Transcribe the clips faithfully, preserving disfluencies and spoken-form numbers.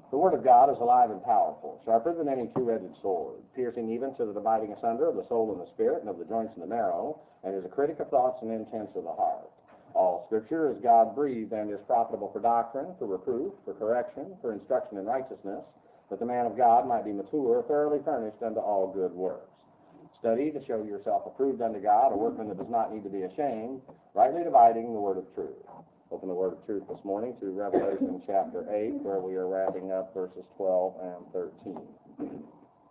The Word of God is alive and powerful, sharper than any two-edged sword, piercing even to the dividing asunder of the soul and the spirit and of the joints and the marrow, and is a critic of thoughts and intents of the heart. All Scripture is God-breathed and is profitable for doctrine, for reproof, for correction, for instruction in righteousness, that the man of God might be mature, thoroughly furnished unto all good works. Study to show yourself approved unto God, a workman that does not need to be ashamed, rightly dividing the word of truth. Open the word of truth this morning to Revelation chapter eight, where we are wrapping up verses twelve and thirteen.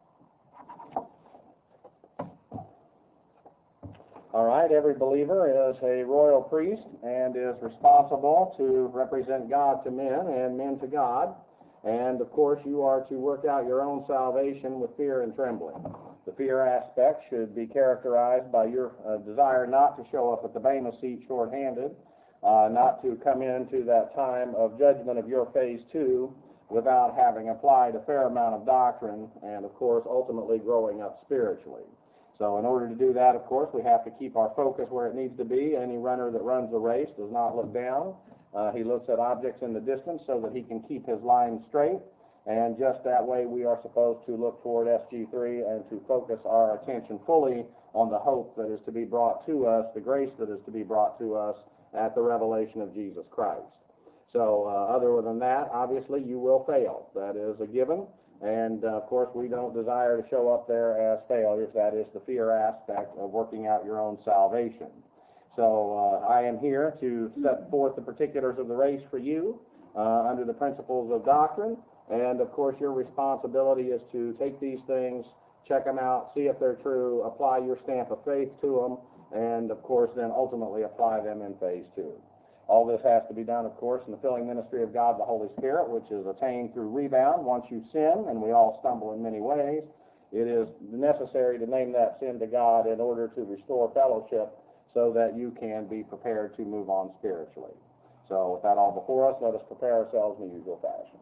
All right, every believer is a royal priest and is responsible to represent God to men and men to God. And, of course, you are to work out your own salvation with fear and trembling. The fear aspect should be characterized by your uh, desire not to show up at the Bema seat short-handed, uh, not to come into that time of judgment of your phase two without having applied a fair amount of doctrine and, of course, ultimately growing up spiritually. So in order to do that, of course, we have to keep our focus where it needs to be. Any runner that runs a race does not look down. Uh, he looks at objects in the distance so that he can keep his line straight. And just that way, we are supposed to look toward S G three and to focus our attention fully on the hope that is to be brought to us, the grace that is to be brought to us at the revelation of Jesus Christ. So uh, other than that, obviously, you will fail. That is a given. And, uh, of course, we don't desire to show up there as failures. That is the fear aspect of working out your own salvation. So uh, I am here to set forth the particulars of the race for you uh, under the principles of doctrine. And, of course, your responsibility is to take these things, check them out, see if they're true, apply your stamp of faith to them, and, of course, then ultimately apply them in phase two. All this has to be done, of course, in the filling ministry of God the Holy Spirit, which is attained through rebound. Once you sin, and we all stumble in many ways, it is necessary to name that sin to God in order to restore fellowship so that you can be prepared to move on spiritually. So with that all before us, let us prepare ourselves in the usual fashion.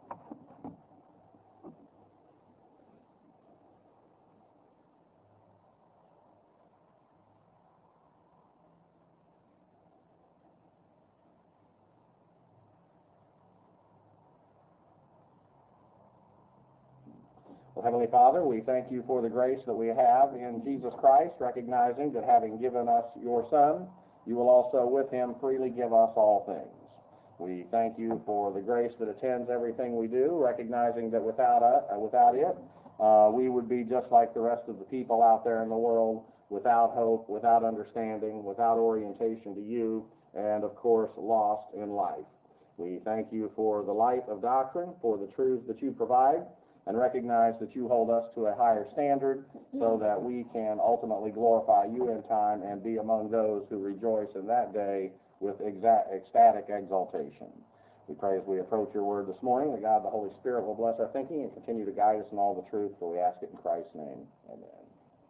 Well, Heavenly Father, we thank you for the grace that we have in Jesus Christ, recognizing that having given us your Son, you will also with him freely give us all things. We thank you for the grace that attends everything we do, recognizing that without, uh, without it, uh, we would be just like the rest of the people out there in the world, without hope, without understanding, without orientation to you, and, of course, lost in life. We thank you for the light of doctrine, for the truths that you provide, and recognize that you hold us to a higher standard so that we can ultimately glorify you in time and be among those who rejoice in that day with exact, ecstatic exaltation. We pray as we approach your word this morning that God the Holy Spirit will bless our thinking and continue to guide us in all the truth, for we ask it in Christ's name. Amen.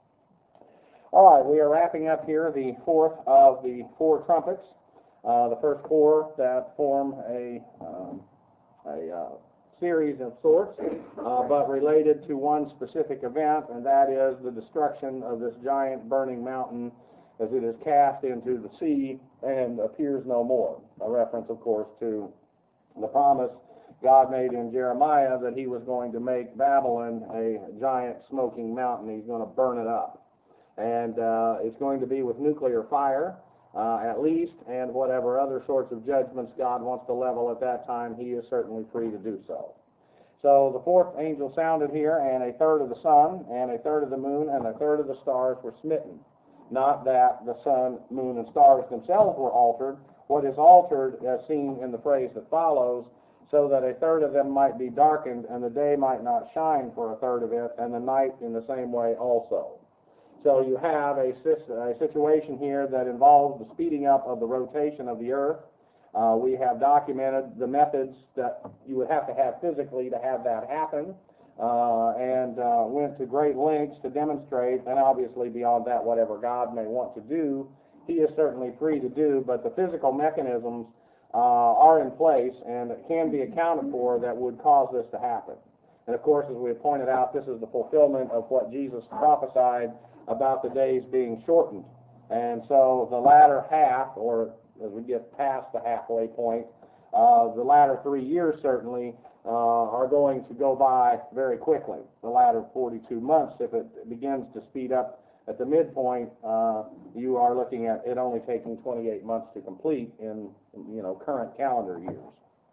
All right, we are wrapping up here the fourth of the four trumpets, uh, the first four that form a, um, a uh, series of sorts, uh, but related to one specific event, and that is the destruction of this giant burning mountain as it is cast into the sea and appears no more. A reference, of course, to the promise God made in Jeremiah that he was going to make Babylon a giant smoking mountain. He's going to burn it up. And uh, it's going to be with nuclear fire, uh, at least, and whatever other sorts of judgments God wants to level at that time, he is certainly free to do so. So the fourth angel sounded here, and a third of the sun, and a third of the moon, and a third of the stars were smitten. Not that the sun, moon, and stars themselves were altered. What is altered, as seen in the phrase that follows, so that a third of them might be darkened, and the day might not shine for a third of it, and the night in the same way also. So you have a, a situation here that involves the speeding up of the rotation of the earth. Uh, we have documented the methods that you would have to have physically to have that happen, uh, and uh, went to great lengths to demonstrate, and obviously beyond that, whatever God may want to do, he is certainly free to do, but the physical mechanisms uh, are in place and can be accounted for that would cause this to happen. And of course, as we have pointed out, this is the fulfillment of what Jesus prophesied about the days being shortened. And so the latter half, or as we get past the halfway point, uh, the latter three years certainly uh, are going to go by very quickly. The latter forty-two months, if it begins to speed up at the midpoint, uh, you are looking at it only taking twenty-eight months to complete in, you know, current calendar years.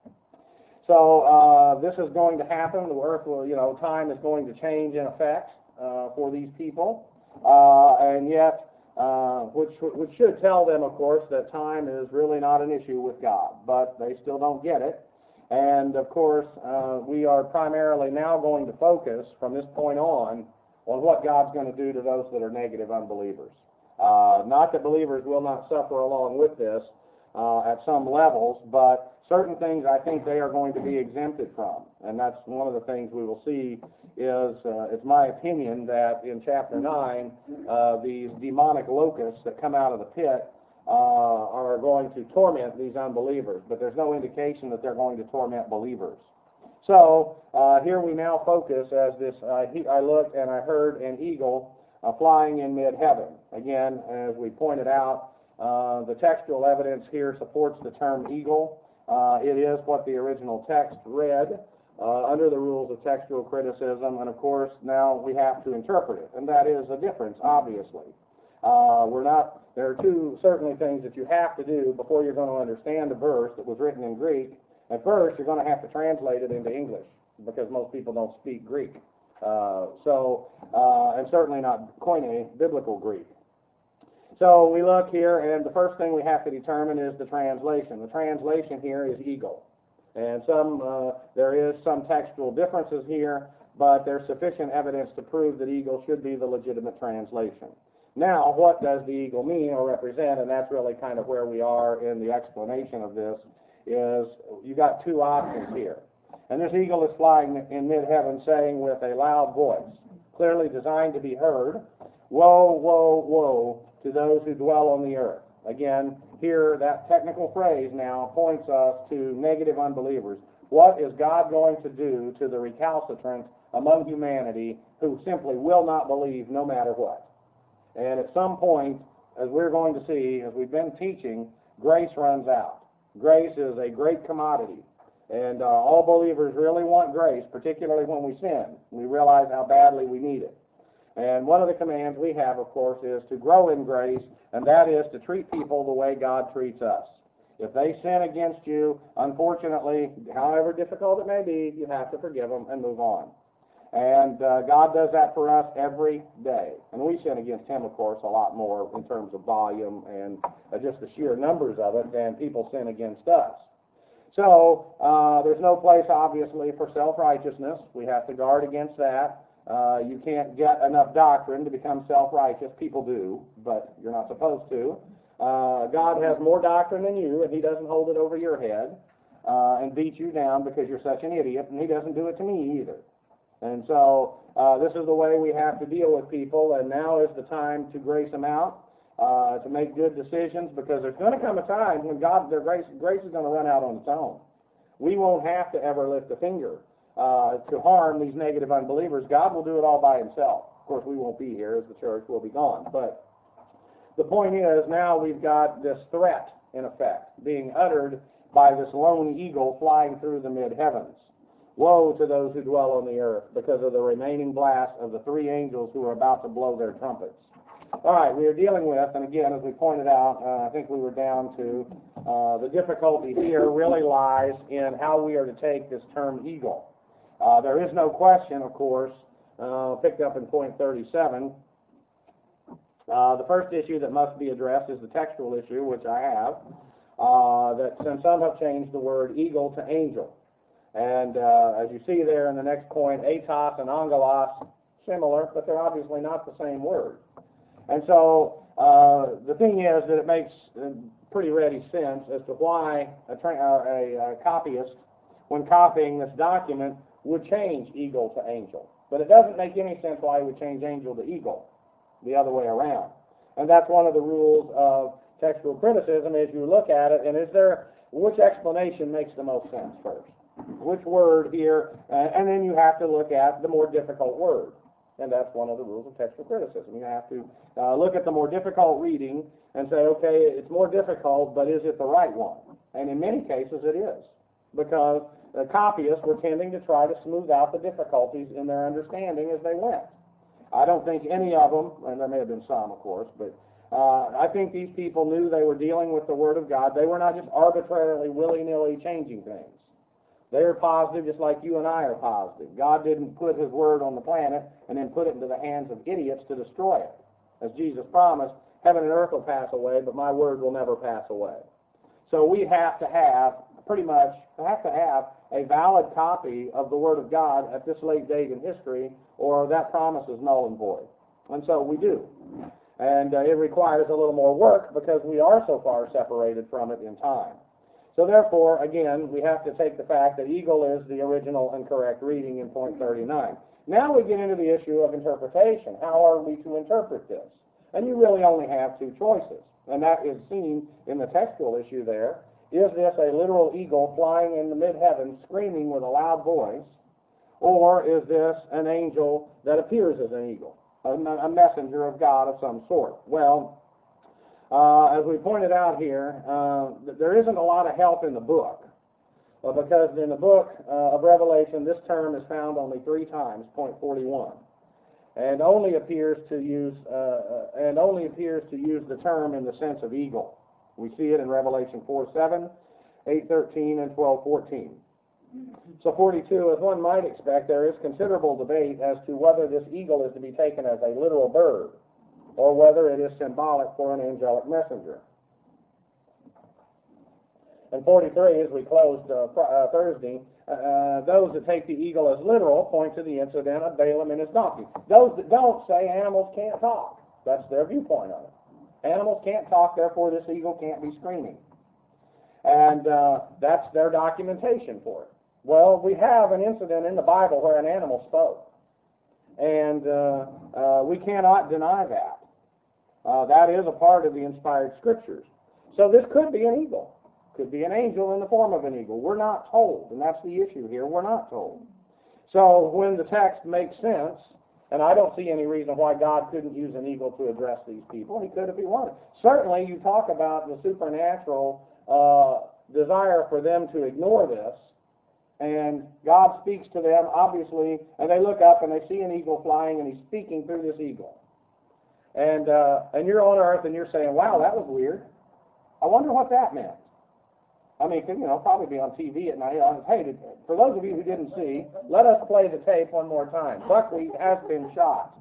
So uh, this is going to happen. The earth will, you know, time is going to change in effect uh, for these people, uh, and yet, uh, which which should tell them, of course, that time is really not an issue with God, but they still don't get it. And of course, uh, we are primarily now going to focus from this point on on what God's going to do to those that are negative unbelievers. Uh, not that believers will not suffer along with this uh, at some levels, but certain things I think they are going to be exempted from. And that's one of the things we will see is, uh, it's my opinion that in chapter nine, uh, these demonic locusts that come out of the pit uh, are going to torment these unbelievers. But there's no indication that they're going to torment believers. So uh, here we now focus as this, uh, he, I looked and I heard an eagle uh, flying in mid-heaven. Again, as we pointed out, uh, the textual evidence here supports the term eagle. Uh, it is what the original text read uh, under the rules of textual criticism, and of course now we have to interpret it, and that is a difference, obviously. Uh, we're not, there are two certainly things that you have to do before you're going to understand a verse that was written in Greek. At first, you're going to have to translate it into English, because most people don't speak Greek. Uh, so, uh, and certainly not Koine, biblical Greek. So we look here, and the first thing we have to determine is the translation. The translation here is eagle. And some, uh, there is some textual differences here, but there's sufficient evidence to prove that eagle should be the legitimate translation. Now, what does the eagle mean or represent? And that's really kind of where we are in the explanation of this, is you got two options here. And this eagle is flying in mid-heaven saying with a loud voice, clearly designed to be heard, woe, woe, woe to those who dwell on the earth. Again, here that technical phrase now points us to negative unbelievers. What is God going to do to the recalcitrant among humanity who simply will not believe no matter what? And at some point, as we're going to see, as we've been teaching, grace runs out. Grace is a great commodity. And uh, all believers really want grace, particularly when we sin. We realize how badly we need it. And one of the commands we have, of course, is to grow in grace, and that is to treat people the way God treats us. If they sin against you, unfortunately, however difficult it may be, you have to forgive them and move on. And uh, God does that for us every day. And we sin against Him, of course, a lot more in terms of volume and uh, just the sheer numbers of it than people sin against us. So uh, there's no place, obviously, for self-righteousness. We have to guard against that. Uh, you can't get enough doctrine to become self-righteous. People do, but you're not supposed to. Uh, God has more doctrine than you, and He doesn't hold it over your head uh, and beat you down because you're such an idiot, and He doesn't do it to me either. And so uh, this is the way we have to deal with people, and now is the time to grace them out, uh, to make good decisions, because there's going to come a time when God, their grace, grace is going to run out on its own. We won't have to ever lift a finger uh, to harm these negative unbelievers. God will do it all by Himself. Of course, we won't be here as the church will be gone. But the point is, now we've got this threat, in effect, being uttered by this lone eagle flying through the mid-heavens. Woe to those who dwell on the earth because of the remaining blast of the three angels who are about to blow their trumpets. All right, we are dealing with, and again, as we pointed out, uh, I think we were down to, uh, the difficulty here really lies in how we are to take this term eagle. Uh, there is no question, of course, uh, picked up in point thirty-seven. Uh, the first issue that must be addressed is the textual issue, which I have, uh, that since some have changed the word eagle to angel. And uh, as you see there in the next point, atos and angelos, similar, but they're obviously not the same word. And so uh, the thing is that it makes pretty ready sense as to why a, tra a, a copyist, when copying this document, would change eagle to angel. But it doesn't make any sense why he would change angel to eagle, the other way around. And that's one of the rules of textual criticism, is you look at it, and is there, which explanation makes the most sense first? Which word here, uh, and then you have to look at the more difficult word. And that's one of the rules of textual criticism. You have to uh, look at the more difficult reading and say, okay, it's more difficult, but is it the right one? And in many cases it is. Because the copyists were tending to try to smooth out the difficulties in their understanding as they went. I don't think any of them, and there may have been some, of course, but uh, I think these people knew they were dealing with the Word of God. They were not just arbitrarily, willy-nilly changing things. They are positive just like you and I are positive. God didn't put His Word on the planet and then put it into the hands of idiots to destroy it. As Jesus promised, heaven and earth will pass away, but my Word will never pass away. So we have to have, pretty much, have to have a valid copy of the Word of God at this late date in history, or that promise is null and void. And so we do. And uh, it requires a little more work because we are so far separated from it in time. So therefore, again, we have to take the fact that eagle is the original and correct reading in point thirty-nine. Now we get into the issue of interpretation. How are we to interpret this? And you really only have two choices. And that is seen in the textual issue there. Is this a literal eagle flying in the mid-heavens screaming with a loud voice? Or is this an angel that appears as an eagle, a, a messenger of God of some sort? Well, uh, as we pointed out here, uh, there isn't a lot of help in the book. Well, because in the book uh, of Revelation, this term is found only three times, point forty-one. And only appears to use uh, and only appears to use the term in the sense of eagle. We see it in Revelation four seven, eight thirteen, and twelve fourteen. So forty-two, as one might expect, there is considerable debate as to whether this eagle is to be taken as a literal bird or whether it is symbolic for an angelic messenger. And forty-three, as we closed uh, uh, Thursday, uh, those that take the eagle as literal point to the incident of Balaam and his donkey. Those that don't say animals can't talk. That's their viewpoint on it. Animals can't talk, therefore this eagle can't be screaming. And uh, that's their documentation for it. Well, we have an incident in the Bible where an animal spoke. And uh, uh, we cannot deny that. Uh, that is a part of the inspired scriptures. So this could be an eagle. Could be an angel in the form of an eagle. We're not told, and that's the issue here. We're not told. So when the text makes sense, and I don't see any reason why God couldn't use an eagle to address these people. He could if he wanted. Certainly, you talk about the supernatural uh, desire for them to ignore this, and God speaks to them, obviously, and they look up and they see an eagle flying, and he's speaking through this eagle. And uh, and you're on earth, and you're saying, wow, that was weird. I wonder what that meant. I mean, you know, probably be on T V at night. Hey, for those of you who didn't see, let us play the tape one more time. Buckwheat has been shot.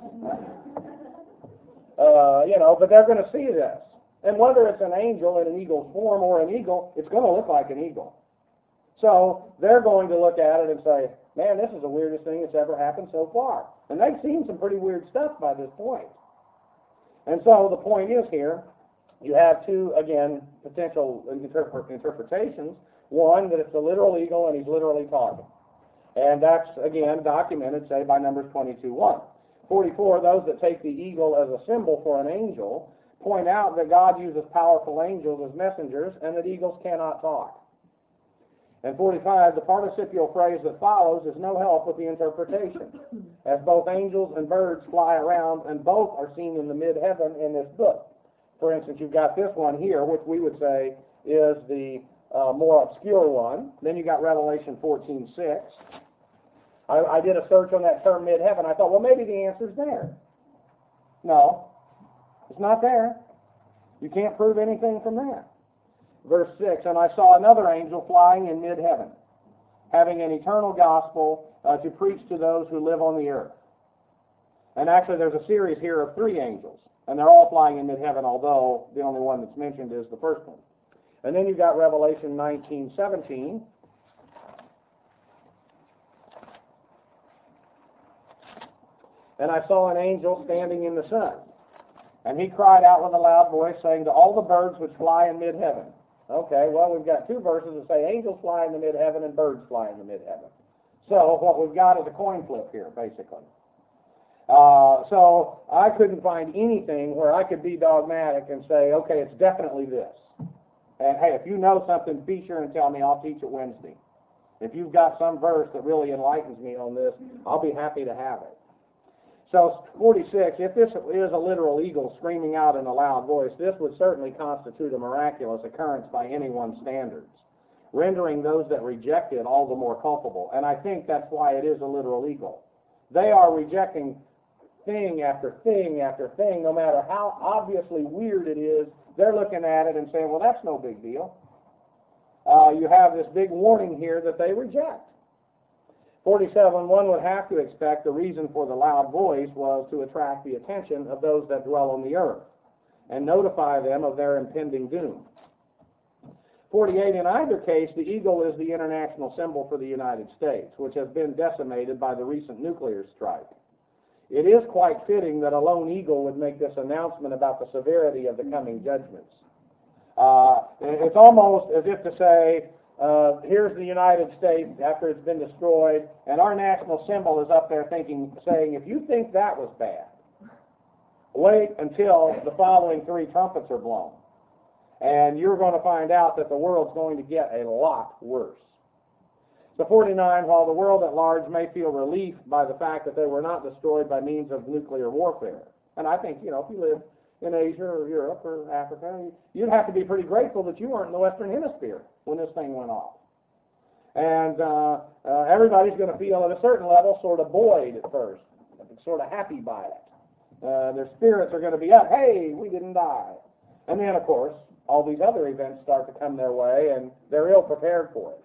Uh, you know, but they're going to see this. And whether it's an angel in an eagle's form or an eagle, it's going to look like an eagle. So they're going to look at it and say, man, this is the weirdest thing that's ever happened so far. And they've seen some pretty weird stuff by this point. And so the point is here, you have two, again, potential interpre- interpretations. One, that it's a literal eagle and he's literally talking. And that's, again, documented, say, by Numbers twenty-two one. forty-four, those that take the eagle as a symbol for an angel point out that God uses powerful angels as messengers and that eagles cannot talk. And forty-five, the participial phrase that follows is no help with the interpretation, as both angels and birds fly around and both are seen in the mid-heaven in this book. For instance, you've got this one here, which we would say is the uh, more obscure one. Then you got Revelation fourteen six. I, I did a search on that term mid-heaven. I thought, well, maybe the answer's there. No, it's not there. You can't prove anything from that. Verse six, and I saw another angel flying in mid-heaven, having an eternal gospel uh, to preach to those who live on the earth. And actually, there's a series here of three angels. And they're all flying in mid-heaven, although the only one that's mentioned is the first one. And then you've got Revelation nineteen seventeen. And I saw an angel standing in the sun. And he cried out with a loud voice, saying to all the birds which fly in mid-heaven. Okay, well, we've got two verses that say angels fly in the mid-heaven and birds fly in the mid-heaven. So what we've got is a coin flip here, basically. Uh, so I couldn't find anything where I could be dogmatic and say, okay, it's definitely this. And hey, if you know something, be sure and tell me. I'll teach it Wednesday. If you've got some verse that really enlightens me on this, I'll be happy to have it. So forty-six, if this is a literal eagle screaming out in a loud voice, this would certainly constitute a miraculous occurrence by anyone's standards. rendering those that reject it all the more culpable. And I think that's why it is a literal eagle. They are rejecting thing after thing after thing, no matter how obviously weird it is. They're looking at it and saying, well, that's no big deal. Uh, you have this big warning here that they reject. forty-seven, one would have to expect the reason for the loud voice was to attract the attention of those that dwell on the earth and notify them of their impending doom. forty-eight, in either case, the eagle is the international symbol for the United States, which has been decimated by the recent nuclear strike. It is quite fitting that a lone eagle would make this announcement about the severity of the coming judgments. Uh, it's almost as if to say, uh, here's the United States after it's been destroyed, and our national symbol is up there thinking, saying, if you think that was bad, wait until the following three trumpets are blown. And you're going to find out that the world's going to get a lot worse. So forty-nine, while the world at large may feel relief by the fact that they were not destroyed by means of nuclear warfare, and I think, you know, if you live in Asia or Europe or Africa, you'd have to be pretty grateful that you weren't in the Western Hemisphere when this thing went off. And uh, uh, everybody's going to feel at a certain level sort of buoyed at first, sort of happy by it. Uh, their spirits are going to be up, hey, we didn't die. And then, of course, all these other events start to come their way, and they're ill prepared for it.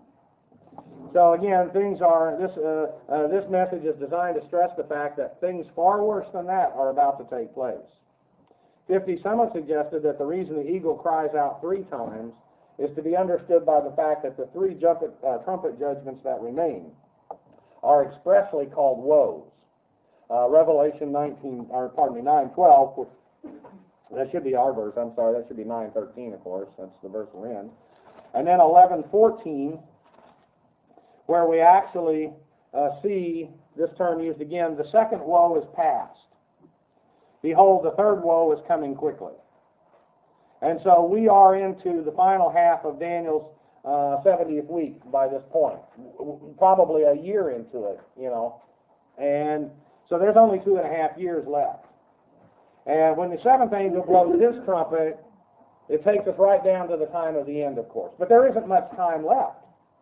So again, things are, this, uh, uh, this message is designed to stress the fact that things far worse than that are about to take place. fifty, someone suggested that the reason the eagle cries out three times is to be understood by the fact that the three trumpet, uh, trumpet judgments that remain are expressly called woes. Uh, Revelation nineteen, or pardon me, nine twelve, that should be our verse, I'm sorry, that should be nine thirteen, of course, that's the verse we're in. And then eleven fourteen, where we actually uh, see this term used again, the second woe is past. Behold, the third woe is coming quickly. And so we are into the final half of Daniel's uh, seventieth week by this point, probably a year into it, you know. And so there's only two and a half years left. And when the seventh angel blows his trumpet, it takes us right down to the time of the end, of course. But there isn't much time left.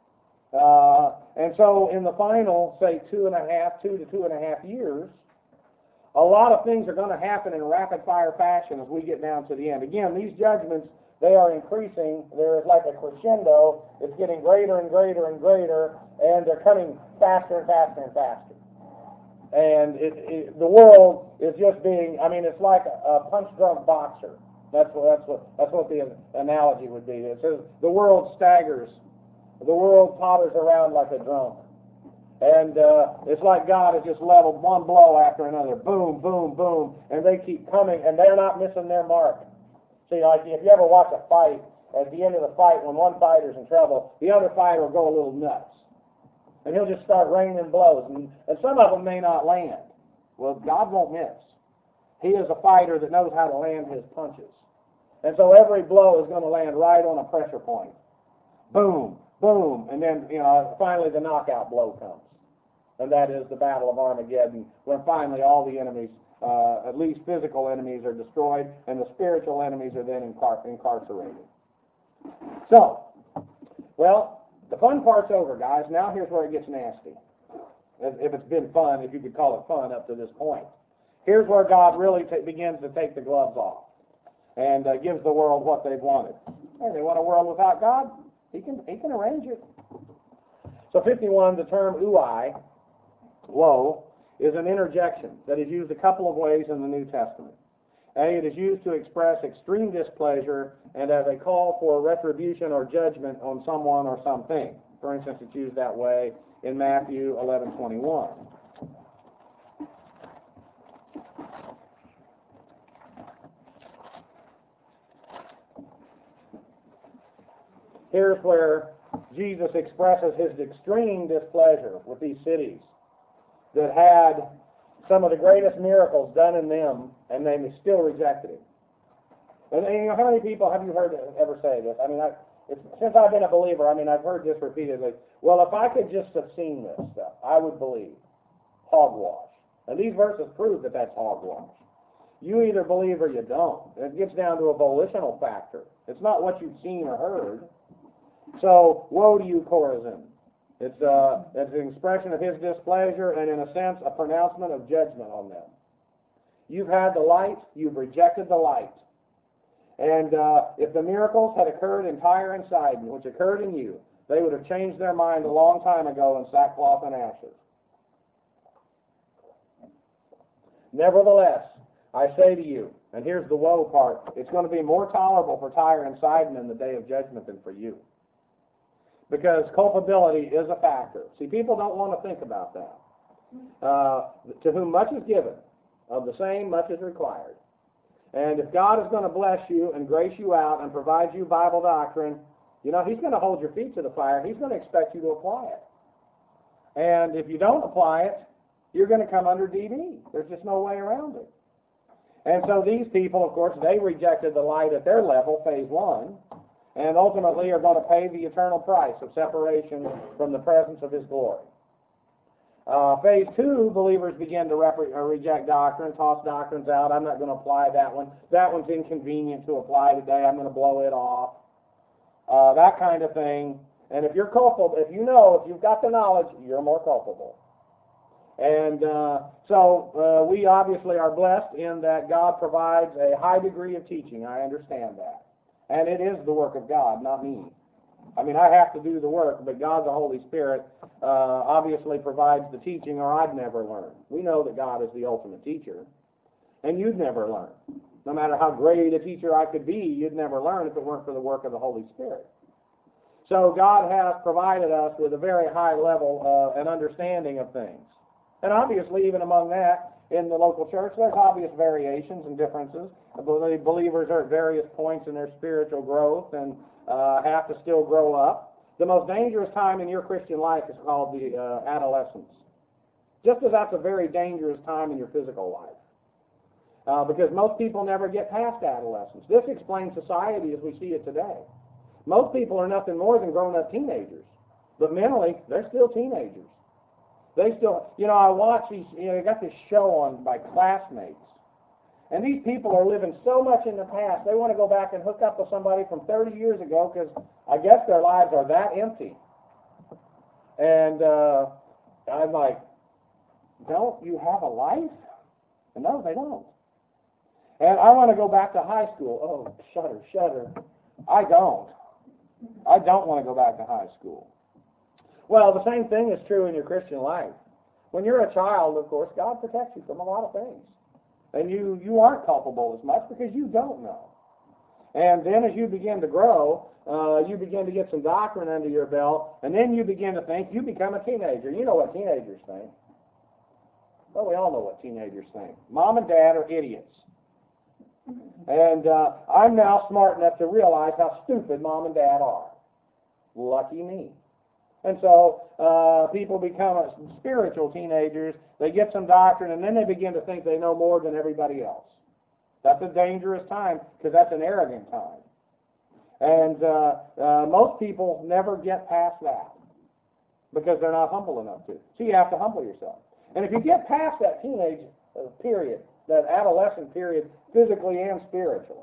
Uh, and so in the final, say, two and a half, two to two and a half years, a lot of things are going to happen in rapid-fire fashion as we get down to the end. Again, these judgments, they are increasing. There is like a crescendo. It's getting greater and greater and greater, and they're coming faster and faster and faster. And it, it, the world is just being, I mean, it's like a, a punch-drunk boxer. That's what, that's what, that's what the analogy would be. It says the world staggers. The world totters around like a drunk. And uh, it's like God has just leveled one blow after another. Boom, boom, boom. And they keep coming, and they're not missing their mark. See, like if you ever watch a fight, at the end of the fight, when one fighter's in trouble, the other fighter will go a little nuts. And he'll just start raining blows. And, and some of them may not land. Well, God won't miss. He is a fighter that knows how to land his punches. And so every blow is going to land right on a pressure point. Boom, boom. And then, you know, finally the knockout blow comes. And that is the Battle of Armageddon, when finally all the enemies, uh, at least physical enemies, are destroyed, and the spiritual enemies are then incar- incarcerated. So, well, the fun part's over, guys. Now here's where it gets nasty. If it's been fun, if you could call it fun up to this point. Here's where God really t- begins to take the gloves off and uh, gives the world what they've wanted. Hey, they want a world without God? He can, he can arrange it. So fifty-one, the term uai, woe, is an interjection that is used a couple of ways in the New Testament. A, it is used to express extreme displeasure and as a call for retribution or judgment on someone or something. For instance, it's used that way in Matthew eleven twenty-one. Here's where Jesus expresses his extreme displeasure with these cities that had some of the greatest miracles done in them, and they still rejected him. And, and you know, how many people have you heard ever say this? I mean, I, it's, since I've been a believer, I mean, I've heard this repeatedly. Well, if I could just have seen this stuff, I would believe. Hogwash. And these verses prove that that's hogwash. You either believe or you don't. It gets down to a volitional factor. It's not what you've seen or heard. So, woe to you, Chorazin. It's, uh, it's an expression of his displeasure and, in a sense, a pronouncement of judgment on them. You've had the light, you've rejected the light. And uh, if the miracles had occurred in Tyre and Sidon, which occurred in you, they would have changed their mind a long time ago in sackcloth and ashes. Nevertheless, I say to you, and here's the woe part, it's going to be more tolerable for Tyre and Sidon in the day of judgment than for you. Because culpability is a factor. See, people don't want to think about that. Uh, to whom much is given, of the same much is required. And if God is going to bless you and grace you out and provide you Bible doctrine, you know, he's going to hold your feet to the fire. He's going to expect you to apply it. And if you don't apply it, you're going to come under D D. There's just no way around it. And so these people, of course, they rejected the light at their level, phase one, and ultimately are going to pay the eternal price of separation from the presence of his glory. Uh, phase two, believers begin to rep- uh, reject doctrine, toss doctrines out. I'm not going to apply that one. That one's inconvenient to apply today. I'm going to blow it off. Uh, that kind of thing. And if you're culpable, if you know, if you've got the knowledge, you're more culpable. And uh, so uh, we obviously are blessed in that God provides a high degree of teaching. I understand that. And it is the work of God, not me. I mean, I have to do the work, but God the Holy Spirit uh, obviously provides the teaching, or I'd never learn. We know that God is the ultimate teacher, and you'd never learn. No matter how great a teacher I could be, you'd never learn if it weren't for the work of the Holy Spirit. So God has provided us with a very high level of an understanding of things. And obviously, even among that, in the local church, there's obvious variations and differences. The believers are at various points in their spiritual growth and uh, have to still grow up. The most dangerous time in your Christian life is called the uh, adolescence. Just as that's a very dangerous time in your physical life. Uh, because most people never get past adolescence. This explains society as we see it today. Most people are nothing more than grown-up teenagers. But mentally, they're still teenagers. They still, you know, I watch these, you know, they got this show on by Classmates. And these people are living so much in the past, they want to go back and hook up with somebody from thirty years ago because I guess their lives are that empty. And uh, I'm like, don't you have a life? And no, they don't. And I want to go back to high school. Oh, shudder, shudder. I don't. I don't want to go back to high school. Well, the same thing is true in your Christian life. When you're a child, of course, God protects you from a lot of things. And you, you aren't culpable as much because you don't know. And then as you begin to grow, uh, you begin to get some doctrine under your belt, and then you begin to think, you become a teenager. You know what teenagers think. Well, we all know what teenagers think. Mom and Dad are idiots. And uh, I'm now smart enough to realize how stupid Mom and Dad are. Lucky me. And so uh, people become spiritual teenagers, they get some doctrine, and then they begin to think they know more than everybody else. That's a dangerous time, because that's an arrogant time. And uh, uh, most people never get past that, because they're not humble enough to. So you have to humble yourself. And if you get past that teenage uh, period, that adolescent period, physically and spiritually,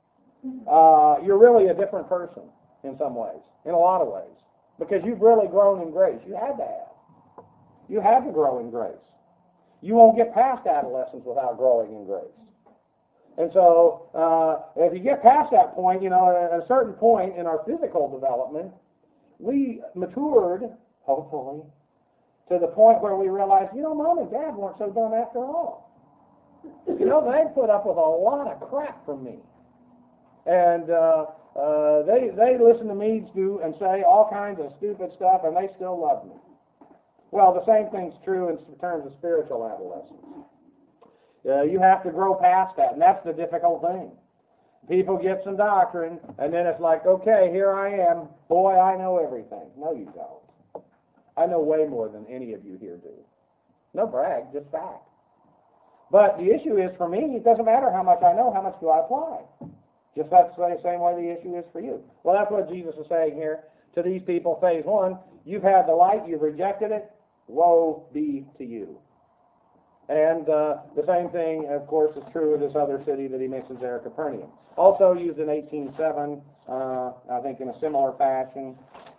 uh, you're really a different person in some ways, in a lot of ways. Because you've really grown in grace. You had to have. You had to grow in grace. You won't get past adolescence without growing in grace. And so, uh, if you get past that point, you know, at a certain point in our physical development, we matured, hopefully, to the point where we realized, you know, Mom and Dad weren't so dumb after all. You know, they put up with a lot of crap from me. And, uh, Uh, they they listen to me do and say all kinds of stupid stuff, and they still love me. Well, the same thing's true in terms of spiritual adolescence. Uh, you have to grow past that, and that's the difficult thing. People get some doctrine, and then it's like, okay, here I am. Boy, I know everything. No, you don't. I know way more than any of you here do. No brag, just fact. But the issue is, for me, it doesn't matter how much I know, how much do I apply? Just that's the same way the issue is for you. Well, that's what Jesus is saying here to these people, phase one. You've had the light, you've rejected it. Woe be to you. And uh, the same thing, of course, is true of this other city that he mentions there, Capernaum. Also used in eighteen oh seven, uh, I think in a similar fashion.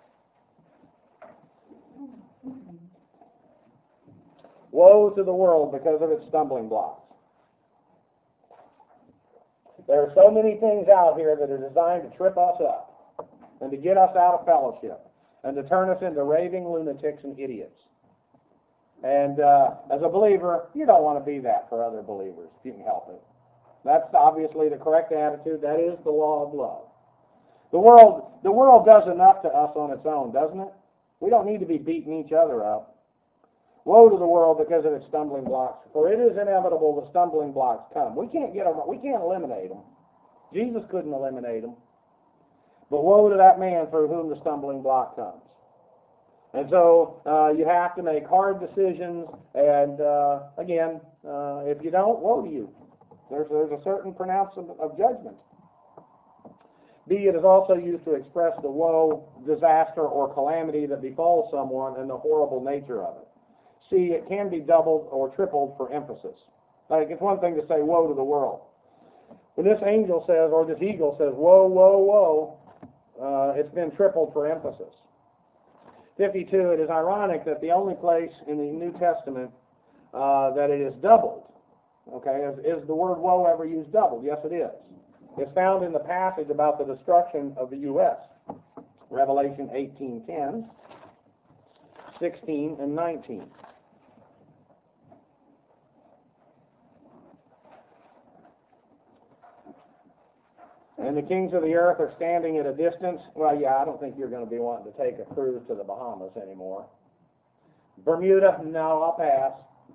Woe to the world because of its stumbling blocks. There are so many things out here that are designed to trip us up and to get us out of fellowship and to turn us into raving lunatics and idiots. And uh, as a believer, you don't want to be that for other believers if you can help it. That's obviously the correct attitude. That is the law of love. The world, the world does enough to us on its own, doesn't it? We don't need to be beating each other up. Woe to the world because of its stumbling blocks, for it is inevitable the stumbling blocks come. We can't get them, we can't eliminate them. Jesus couldn't eliminate them. But woe to that man through whom the stumbling block comes. And so uh, you have to make hard decisions, and uh, again, uh, if you don't, woe to you. There's, there's a certain pronouncement of judgment. B, it is also used to express the woe, disaster, or calamity that befalls someone and the horrible nature of it. C, it can be doubled or tripled for emphasis. Like, it's one thing to say, woe to the world. When this angel says, or this eagle says, woe, woe, woe, uh, it's been tripled for emphasis. fifty-two, it is ironic that the only place in the New Testament uh, that it is doubled, okay, is, is the word woe ever used doubled? Yes, it is. It's found in the passage about the destruction of the U S Revelation eighteen ten, sixteen, and nineteen. And the kings of the earth are standing at a distance. Well, yeah, I don't think you're going to be wanting to take a cruise to the Bahamas anymore. Bermuda, no, I'll pass.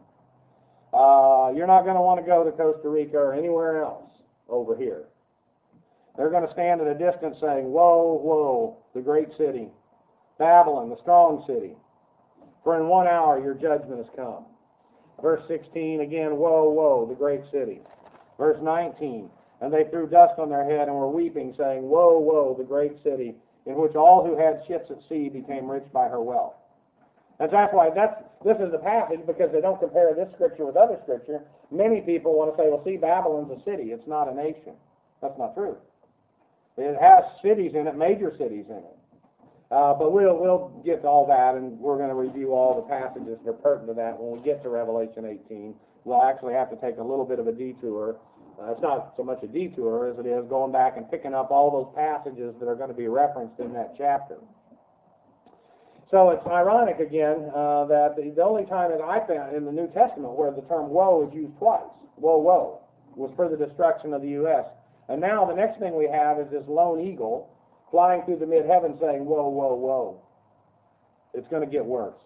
Uh, you're not going to want to go to Costa Rica or anywhere else over here. They're going to stand at a distance saying, woe, woe, the great city, Babylon, the strong city. For in one hour your judgment has come. Verse sixteen, again, woe, woe, the great city. Verse nineteen, and they threw dust on their head and were weeping, saying, woe, woe, the great city, in which all who had ships at sea became rich by her wealth. And that's why that's, this is the passage, because they don't compare this scripture with other scripture. Many people want to say, well, see, Babylon's a city. It's not a nation. That's not true. It has cities in it, major cities in it. Uh, but we'll, we'll get to all that, and we're going to review all the passages that are pertinent to that when we get to Revelation eighteen. We'll actually have to take a little bit of a detour. Uh, it's not so much a detour as it is going back and picking up all those passages that are going to be referenced in that chapter. So it's ironic, again, uh, that the, the only time that I found in the New Testament where the term woe is used twice, woe, woe, was for the destruction of the U S And now the next thing we have is this lone eagle flying through the mid-heaven saying, woe, woe, woe. It's going to get worse.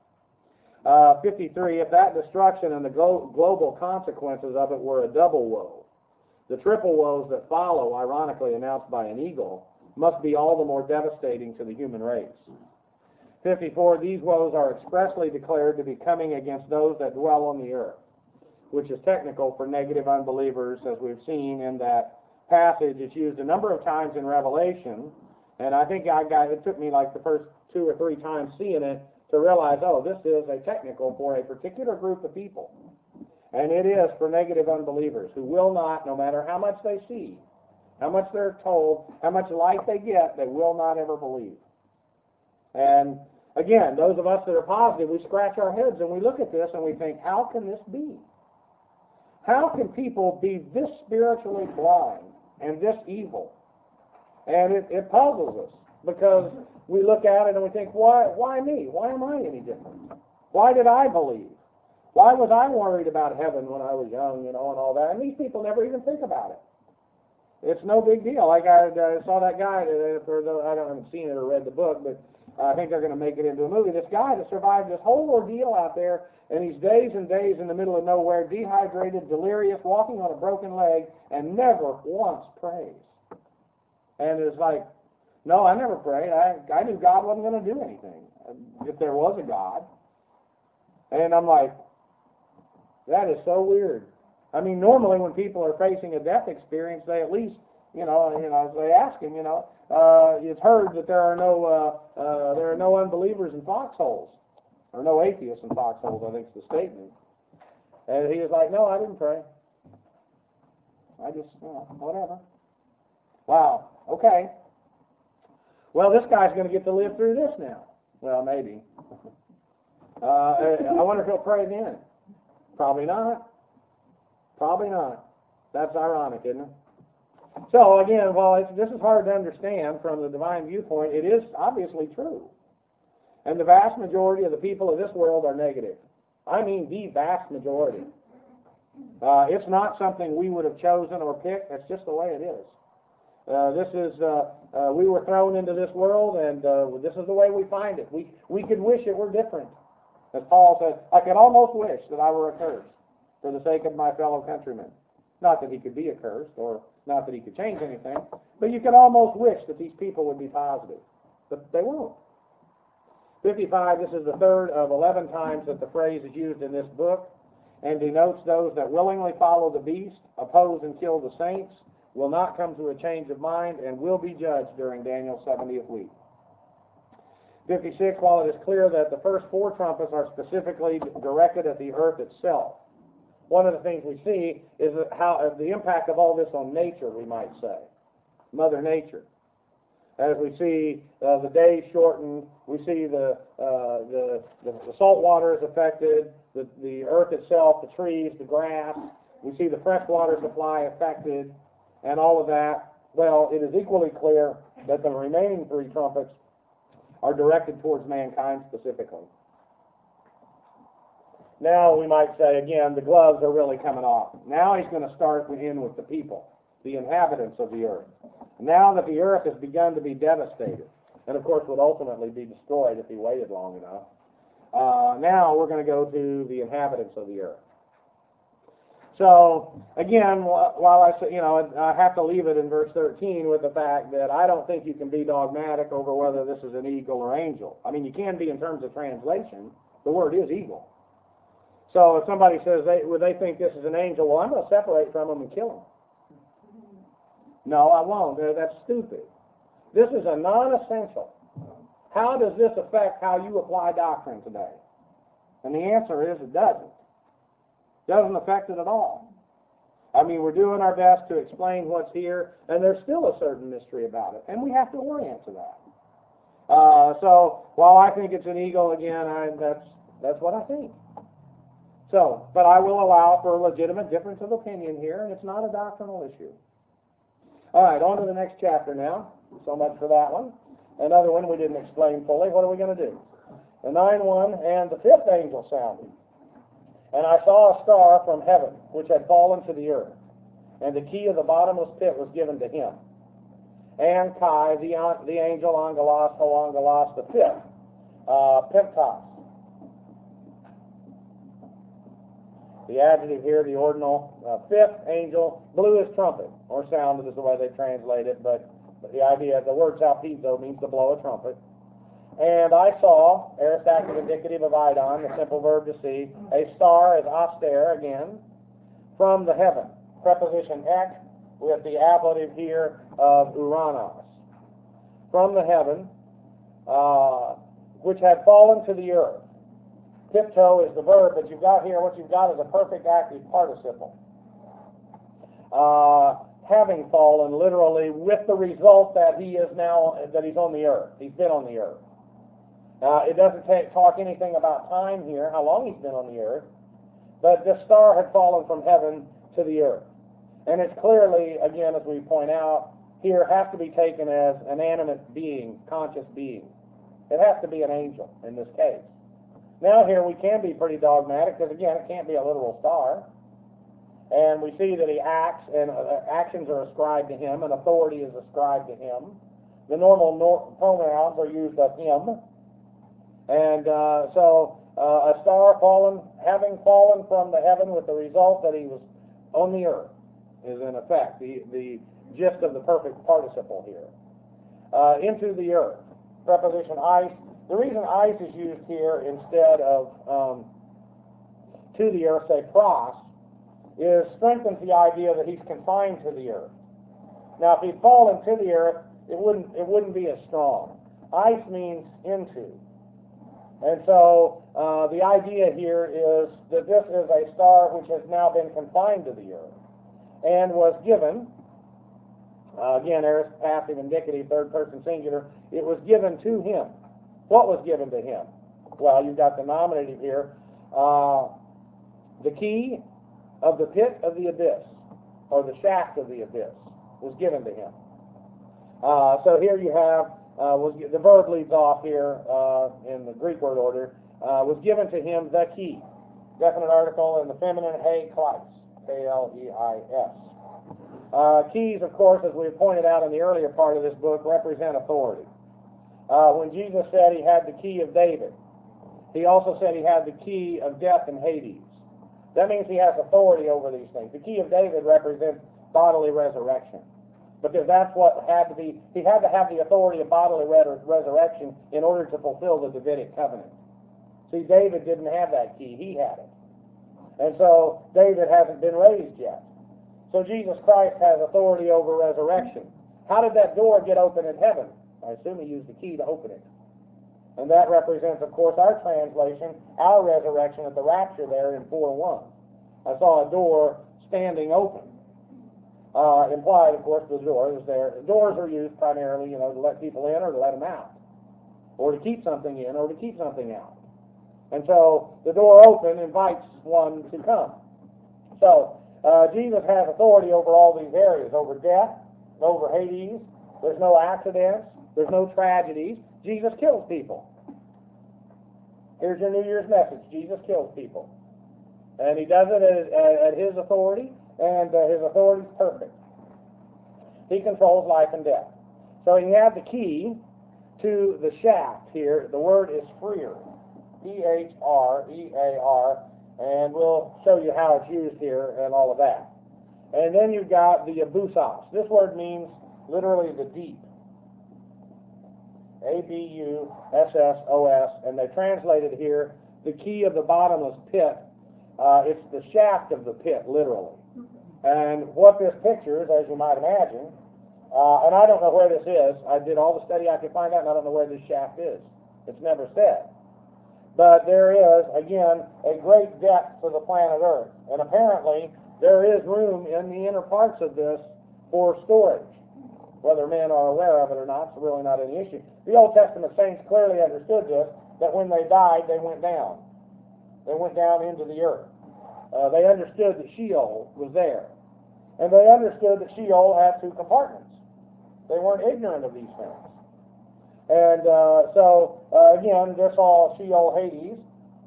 Uh, fifty-three, if that destruction and the glo- global consequences of it were a double woe, the triple woes that follow, ironically announced by an eagle, must be all the more devastating to the human race. fifty-four, these woes are expressly declared to be coming against those that dwell on the earth, which is technical for negative unbelievers, as we've seen in that passage. It's used a number of times in Revelation, and I think I got, it took me like the first two or three times seeing it to realize, oh, this is a technical for a particular group of people. And it is for negative unbelievers who will not, no matter how much they see, how much they're told, how much light they get, they will not ever believe. And again, those of us that are positive, we scratch our heads and we look at this and we think, how can this be? How can people be this spiritually blind and this evil? And it, it puzzles us, because we look at it and we think, why, why me? Why am I any different? Why did I believe? Why was I worried about heaven when I was young, you know, and all that? And these people never even think about it. It's no big deal. Like I, I saw that guy, that, for the, I don't haven't seen it or read the book, but I think they're going to make it into a movie. This guy that survived this whole ordeal out there, and he's days and days in the middle of nowhere, dehydrated, delirious, walking on a broken leg, and never once prays. And it's like, no, I never prayed. I, I knew God wasn't going to do anything, if there was a God. And I'm like, that is so weird. I mean, normally when people are facing a death experience, they at least, you know, you know, they ask him, you know, uh, it's heard that there are no, uh, uh, there are no unbelievers in foxholes, or no atheists in foxholes, I think is the statement. And he was like, no, I didn't pray. I just, you know, whatever. Wow, okay. Well, this guy's going to get to live through this now. Well, maybe. Uh, I wonder if he'll pray then. Probably not. Probably not. That's ironic, isn't it? So, again, while it's, this is hard to understand from the divine viewpoint, it is obviously true. And the vast majority of the people of this world are negative. I mean the vast majority. Uh, it's not something we would have chosen or picked. It's just the way it is. Uh, this is, uh, uh, we were thrown into this world, and uh, this is the way we find it. We, we could wish it were different. As Paul said, I could almost wish that I were accursed for the sake of my fellow countrymen. Not that he could be accursed, or not that he could change anything, but you could almost wish that these people would be positive. But they won't. fifty-five, this is the third of eleven times that the phrase is used in this book, and denotes those that willingly follow the beast, oppose and kill the saints, will not come to a change of mind, and will be judged during Daniel's seventieth week. fifty-six, while it is clear that the first four trumpets are specifically directed at the earth itself, one of the things we see is how uh, the impact of all this on nature, we might say, Mother Nature. As we see uh, the days shortened, we see the, uh, the, the, the salt water is affected, the, the earth itself, the trees, the grass, we see the freshwater supply affected, and all of that. Well, it is equally clear that the remaining three trumpets are directed towards mankind specifically. Now we might say, again, the gloves are really coming off. Now he's going to start in with the people, the inhabitants of the earth. Now that the earth has begun to be devastated, and of course would ultimately be destroyed if he waited long enough, uh, now we're going to go to the inhabitants of the earth. So, again, while I say, you know, I have to leave it in verse thirteen with the fact that I don't think you can be dogmatic over whether this is an eagle or angel. I mean, you can be in terms of translation. The word is eagle. So if somebody says they, well, they think this is an angel, well, I'm going to separate from them and kill them. No, I won't. That's stupid. This is a non-essential. How does this affect how you apply doctrine today? And the answer is it doesn't. It doesn't affect it at all. I mean, we're doing our best to explain what's here, and there's still a certain mystery about it, and we have to orient to that. Uh, so while I think it's an eagle, again, I, that's that's what I think. So, but I will allow for a legitimate difference of opinion here, and it's not a doctrinal issue. All right, on to the next chapter now. So much for that one. Another one we didn't explain fully. What are we going to do? The nine one, and the fifth angel sounded. And I saw a star from heaven, which had fallen to the earth. And the key of the bottomless pit was given to him. And Kai, the, the angel, Angelos, Ho Angelos, the fifth, uh, Pentos. The adjective here, the ordinal, uh, fifth angel, blew his trumpet, or sounded is the way they translate it, but, but the idea, the word salpizo means to blow a trumpet. And I saw, aorist active indicative of eidon, the simple verb to see, a star as aster again, from the heaven. Preposition ek, with the ablative here of uranos. From the heaven, uh, which had fallen to the earth. Tiptoe is the verb, but you've got here, what you've got is a perfect active participle. Uh, having fallen, literally, with the result that he is now, that he's on the earth. He's been on the earth. Uh, it doesn't take, talk anything about time here, how long he's been on the earth, but this star had fallen from heaven to the earth. And it's clearly, again, as we point out, here has to be taken as an animate being, conscious being. It has to be an angel in this case. Now here we can be pretty dogmatic, because again, it can't be a literal star. And we see that he acts, and uh, actions are ascribed to him, and authority is ascribed to him. The normal nor pronouns are used of him. And uh, so uh, a star fallen, having fallen from the heaven with the result that he was on the earth, is in effect the, the gist of the perfect participle here. Uh, into the earth. Preposition ice. The reason ice is used here instead of um, to the earth, say pros, is strengthens the idea that he's confined to the earth. Now, if he'd fallen to the earth, it wouldn't it wouldn't be as strong. Ice means into. And so uh, the idea here is that this is a star which has now been confined to the earth and was given, uh, again, aorist, passive, indicative, third person singular, it was given to him. What was given to him? Well, you've got the nominative here. Uh, the key of the pit of the abyss, or the shaft of the abyss, was given to him. Uh, so here you have, uh, was the verb leads off here uh, in the Greek word order, uh, was given to him the key, definite article in the feminine he kleis, K L E I S. Uh, keys, of course, as we pointed out in the earlier part of this book, represent authority. Uh, when Jesus said he had the key of David, he also said he had the key of death and Hades. That means he has authority over these things. The key of David represents bodily resurrection, because that's what had to be, he had to have the authority of bodily re- resurrection in order to fulfill the Davidic covenant. See, David didn't have that key, he had it. And so David hasn't been raised yet. So Jesus Christ has authority over resurrection. How did that door get open in heaven? I assume he used the key to open it. And that represents, of course, our translation, our resurrection at the rapture there in four one. I saw a door standing open. Uh, implied, of course, the door is there. Doors are used primarily, you know, to let people in or to let them out, or to keep something in or to keep something out. And so the door open invites one to come. So uh, Jesus has authority over all these areas, over death, over Hades. There's no accidents. There's no tragedies. Jesus kills people. Here's your New Year's message. Jesus kills people. And he does it at, at his authority, and uh, his authority is perfect. He controls life and death. So he had the key to the shaft here. The word is freer. P H R E A R. And we'll show you how it's used here and all of that. And then you've got the abusos. This word means literally the deep. A B U S S O S, and they translated here the key of the bottomless pit. Uh, it's the shaft of the pit, literally. And what this pictures, as you might imagine, uh, and I don't know where this is. I did all the study I could find out, and I don't know where this shaft is. It's never said. But there is, again, a great depth to the planet Earth. And apparently, there is room in the inner parts of this for storage. Whether men are aware of it or not, it's really not any issue. The Old Testament saints clearly understood this, that when they died, they went down. They went down into the earth. Uh, they understood that Sheol was there. And they understood that Sheol had two compartments. They weren't ignorant of these things. And uh, so, uh, again, this all Sheol Hades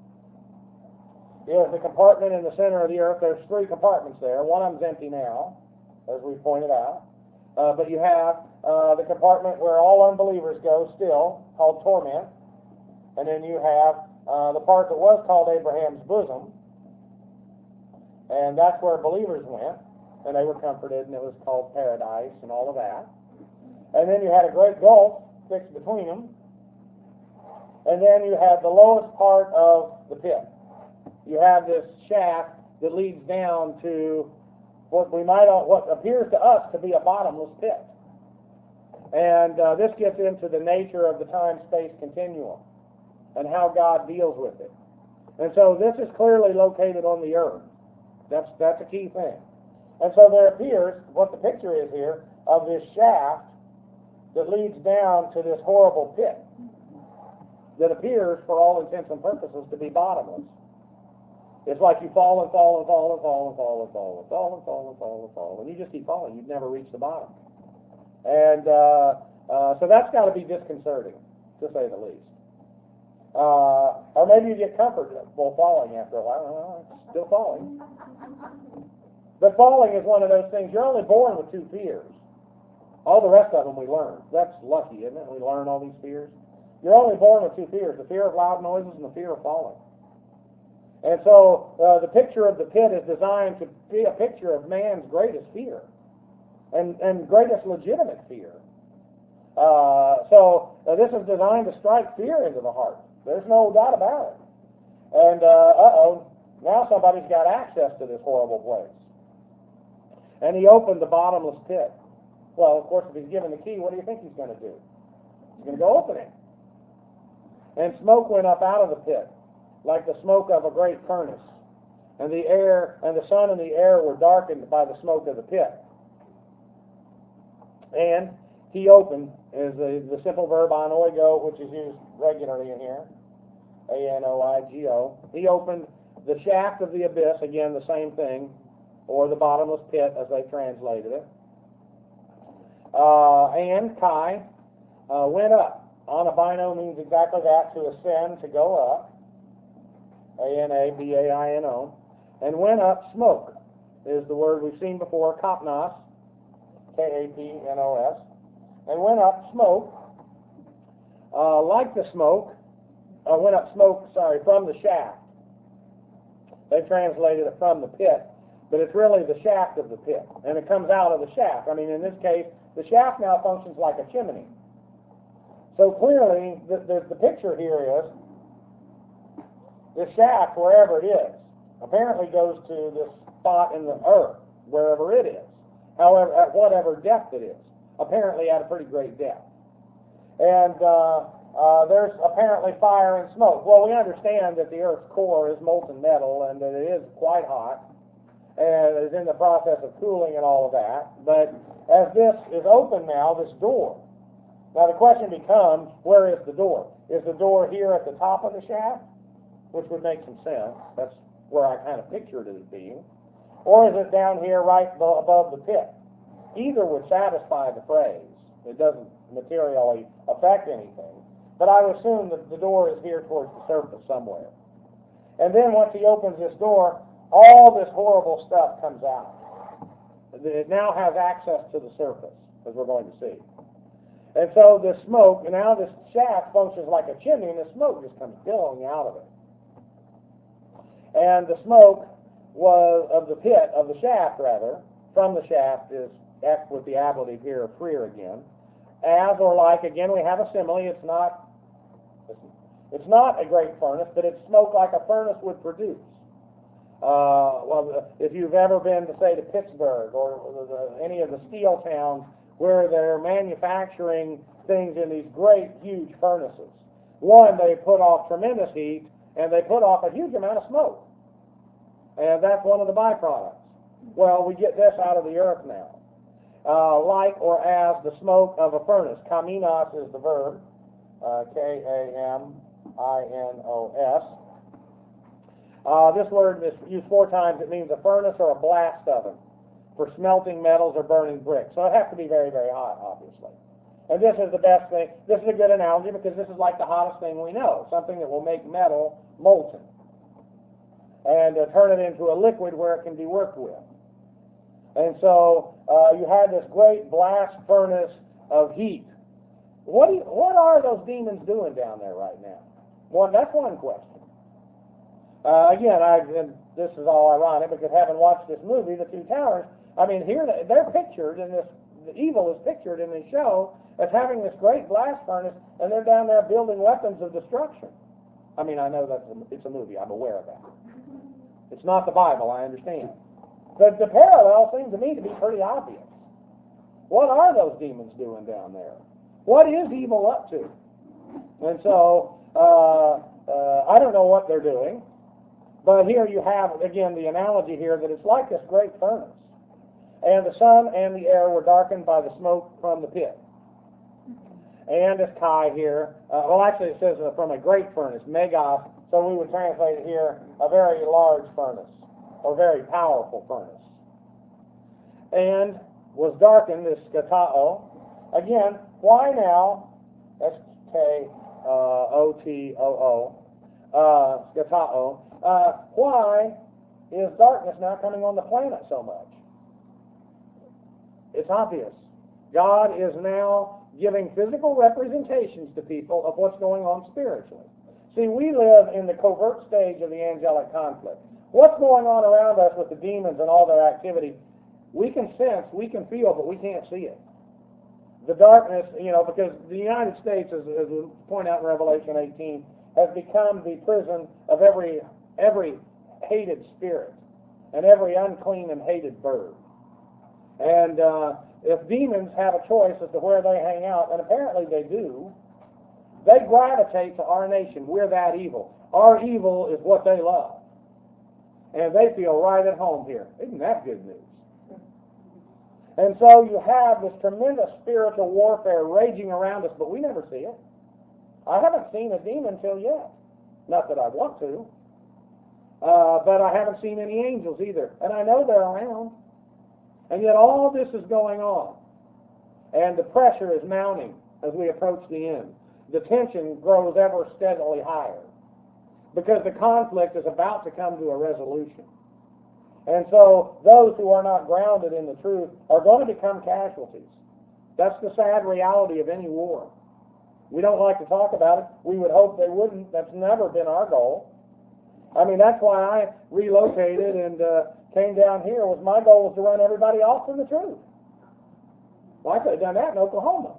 is the compartment in the center of the earth. There's three compartments there. One of them's empty now, as we pointed out. Uh, but you have uh, the compartment where all unbelievers go still, called torment. And then you have uh, the part that was called Abraham's bosom. And that's where believers went. And they were comforted, and it was called paradise and all of that. And then you had a great gulf fixed between them. And then you had the lowest part of the pit. You have this shaft that leads down to what we might, what appears to us to be a bottomless pit. And uh, this gets into the nature of the time-space continuum and how God deals with it. And so this is clearly located on the earth. That's that's a key thing. And so there appears, what the picture is here, of this shaft that leads down to this horrible pit that appears, for all intents and purposes, to be bottomless. It's like you fall and fall and fall and fall and fall and fall and fall and fall and fall and fall, and you just keep falling. You've never reached the bottom. And uh, uh, so that's got to be disconcerting, to say the least. Uh, or maybe you get comfortable falling after a while. Well, it's still falling. But falling is one of those things. You're only born with two fears. All the rest of them we learn. That's lucky, isn't it? We learn all these fears. You're only born with two fears, the fear of loud noises and the fear of falling. And so uh, the picture of the pit is designed to be a picture of man's greatest fear and, and greatest legitimate fear. Uh, so uh, this is designed to strike fear into the heart. There's no doubt about it. And, uh, uh-oh, now somebody's got access to this horrible place. And he opened the bottomless pit. Well, of course, if he's given the key, what do you think he's going to do? He's going to go open it. And smoke went up out of the pit, like the smoke of a great furnace. And the air, and the sun and the air were darkened by the smoke of the pit. And he opened, is the, the simple verb anoigo, which is used regularly in here, A N O I G O. He opened the shaft of the abyss, again the same thing, or the bottomless pit as they translated it. Uh, and Kai uh, went up. Anabino means exactly that, to ascend, to go up. A N A B A I N O. And went up smoke is the word we've seen before, kapnos, K A P N O S. And went up smoke, uh, like the smoke, uh, went up smoke, sorry, from the shaft. They translated it from the pit, but it's really the shaft of the pit. And it comes out of the shaft. I mean, in this case, the shaft now functions like a chimney. So clearly, the, the, the picture here is, the shaft, wherever it is, apparently goes to this spot in the earth, wherever it is, however, at whatever depth it is, apparently at a pretty great depth. And uh, uh, there's apparently fire and smoke. Well, we understand that the earth's core is molten metal and that it is quite hot and is in the process of cooling and all of that. But as this is open now, this door, now the question becomes, where is the door? Is the door here at the top of the shaft? Which would make some sense. That's where I kind of pictured it as being. Or is it down here right above the pit? Either would satisfy the phrase. It doesn't materially affect anything. But I would assume that the door is here towards the surface somewhere. And then once he opens this door, all this horrible stuff comes out. It now has access to the surface, as we're going to see. And so the smoke, and now this shaft functions like a chimney, and the smoke just comes billowing out of it. And the smoke was of the pit, of the shaft rather, from the shaft is F with the ablative here, freer again. As or like, again we have a simile, it's not, it's not a great furnace, but it's smoke like a furnace would produce. Uh, well, if you've ever been to, say, to Pittsburgh or the, any of the steel towns where they're manufacturing things in these great, huge furnaces, one, they put off tremendous heat, and they put off a huge amount of smoke. And that's one of the byproducts. Well, we get this out of the earth now. Uh, like or as the smoke of a furnace. Kaminos is the verb. Uh, K A M I N O S. Uh, this word is used four times. It means a furnace or a blast oven for smelting metals or burning bricks. So it has to be very, very hot, obviously. And this is the best thing. This is a good analogy because this is like the hottest thing we know, something that will make metal molten and uh, turn it into a liquid where it can be worked with. And so uh, you had this great blast furnace of heat. What do you, what are those demons doing down there right now? One, that's one question. Uh, again, I, and this is all ironic because having watched this movie, The Two Towers, I mean, here they're pictured in this, the evil is pictured in the show as having this great blast furnace, and they're down there building weapons of destruction. I mean, I know that it's a movie. I'm aware of that. It's not the Bible, I understand. But the parallel seems to me to be pretty obvious. What are those demons doing down there? What is evil up to? And so, uh, uh, I don't know what they're doing, but here you have, again, the analogy here that it's like this great furnace. And the sun and the air were darkened by the smoke from the pit. And it's Kai here. Uh, well, actually, it says uh, from a great furnace, megas, so we would translate it here, a very large furnace, or very powerful furnace. And was darkened, this skatao. Again, why now, S K O T O O, uh, skatao, uh, why is darkness now coming on the planet so much? It's obvious. God is now giving physical representations to people of what's going on spiritually. See, we live in the covert stage of the angelic conflict. What's going on around us with the demons and all their activity, we can sense, we can feel, but we can't see it. The darkness, you know, because the United States, as, as we point out in Revelation eighteen, has become the prison of every every hated spirit and every unclean and hated bird. And uh, if demons have a choice as to where they hang out, and apparently they do, They gravitate to our nation. We're that evil. Our evil is what they love. And they feel right at home here. Isn't that good news? And so you have this tremendous spiritual warfare raging around us, but we never see it. I haven't seen a demon till yet. Not that I want to. Uh, but I haven't seen any angels either. And I know they're around. And yet all this is going on. And the pressure is mounting as we approach the end. The tension grows ever steadily higher. Because the conflict is about to come to a resolution. And so those who are not grounded in the truth are going to become casualties. That's the sad reality of any war. We don't like to talk about it. We would hope they wouldn't. That's never been our goal. I mean, that's why I relocated and uh, came down here. Was my goal was to run everybody off from the truth. Well, I could have done that in Oklahoma.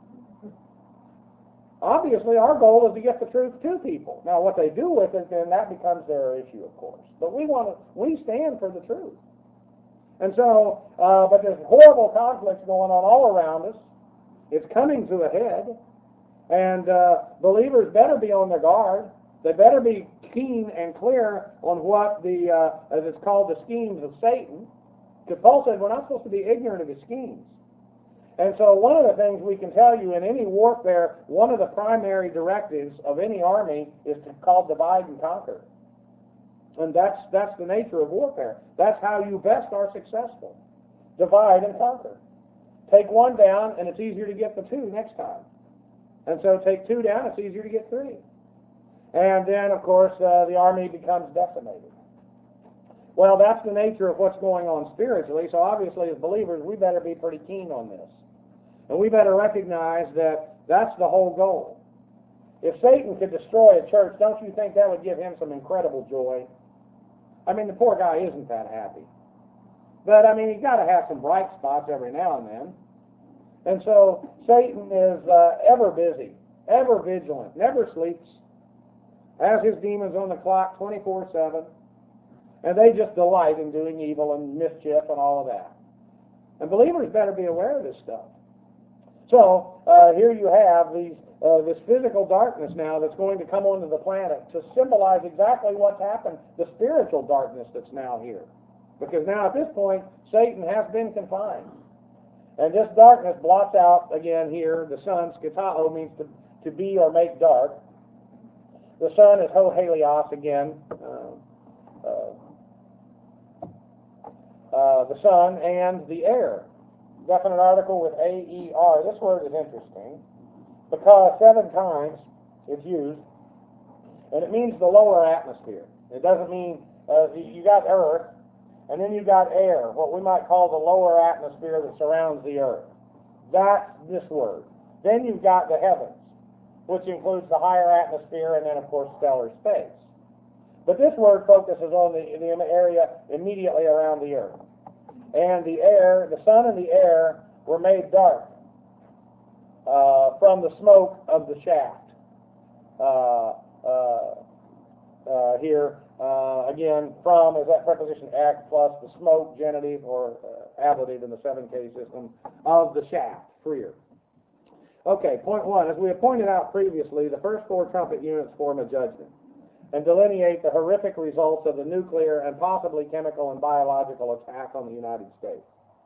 Obviously, our goal is to get the truth to people. Now, what they do with it, then that becomes their issue, of course. But we want to, we stand for the truth. And so, uh, but there's horrible conflicts going on all around us. It's coming to a head. And uh, believers better be on their guard. They better be keen and clear on what the, uh, as it's called, the schemes of Satan. Because Paul said we're not supposed to be ignorant of his schemes. And so one of the things we can tell you in any warfare, one of the primary directives of any army is to call divide and conquer. And that's that's the nature of warfare. That's how you best are successful. Divide and conquer. Take one down and it's easier to get the two next time. And so take two down, it's easier to get three. And then, of course, uh, the army becomes decimated. Well, that's the nature of what's going on spiritually. So obviously, as believers, we better be pretty keen on this. And we better recognize that that's the whole goal. If Satan could destroy a church, don't you think that would give him some incredible joy? I mean, the poor guy isn't that happy. But, I mean, he's got to have some bright spots every now and then. And so Satan is uh, ever busy, ever vigilant, never sleeps, has his demons on the clock twenty-four seven. And they just delight in doing evil and mischief and all of that. And believers better be aware of this stuff. So uh, here you have these, uh, this physical darkness now that's going to come onto the planet to symbolize exactly what's happened, the spiritual darkness that's now here. Because now at this point, Satan has been confined. And this darkness blots out, again here, the sun. Skitao means to, to be or make dark. The sun is ho helios again. Uh, uh, Uh, the sun and the air. Definite article with A E R. This word is interesting because seven times it's used, and it means the lower atmosphere. It doesn't mean, uh, you got earth, and then you got air, what we might call the lower atmosphere that surrounds the earth. That's this word. Then you've got the heavens, which includes the higher atmosphere, and then, of course, stellar space. But this word focuses on the, the area immediately around the earth. And the air, the sun and the air were made dark uh, from the smoke of the shaft. Uh, uh, uh, here, uh, again, from is that preposition act plus the smoke, genitive, or uh, ablative in the seven-K system, of the shaft, freer. Okay, point one. As we have pointed out previously, the first four trumpet units form a judgment and delineate the horrific results of the nuclear and possibly chemical and biological attack on the United States.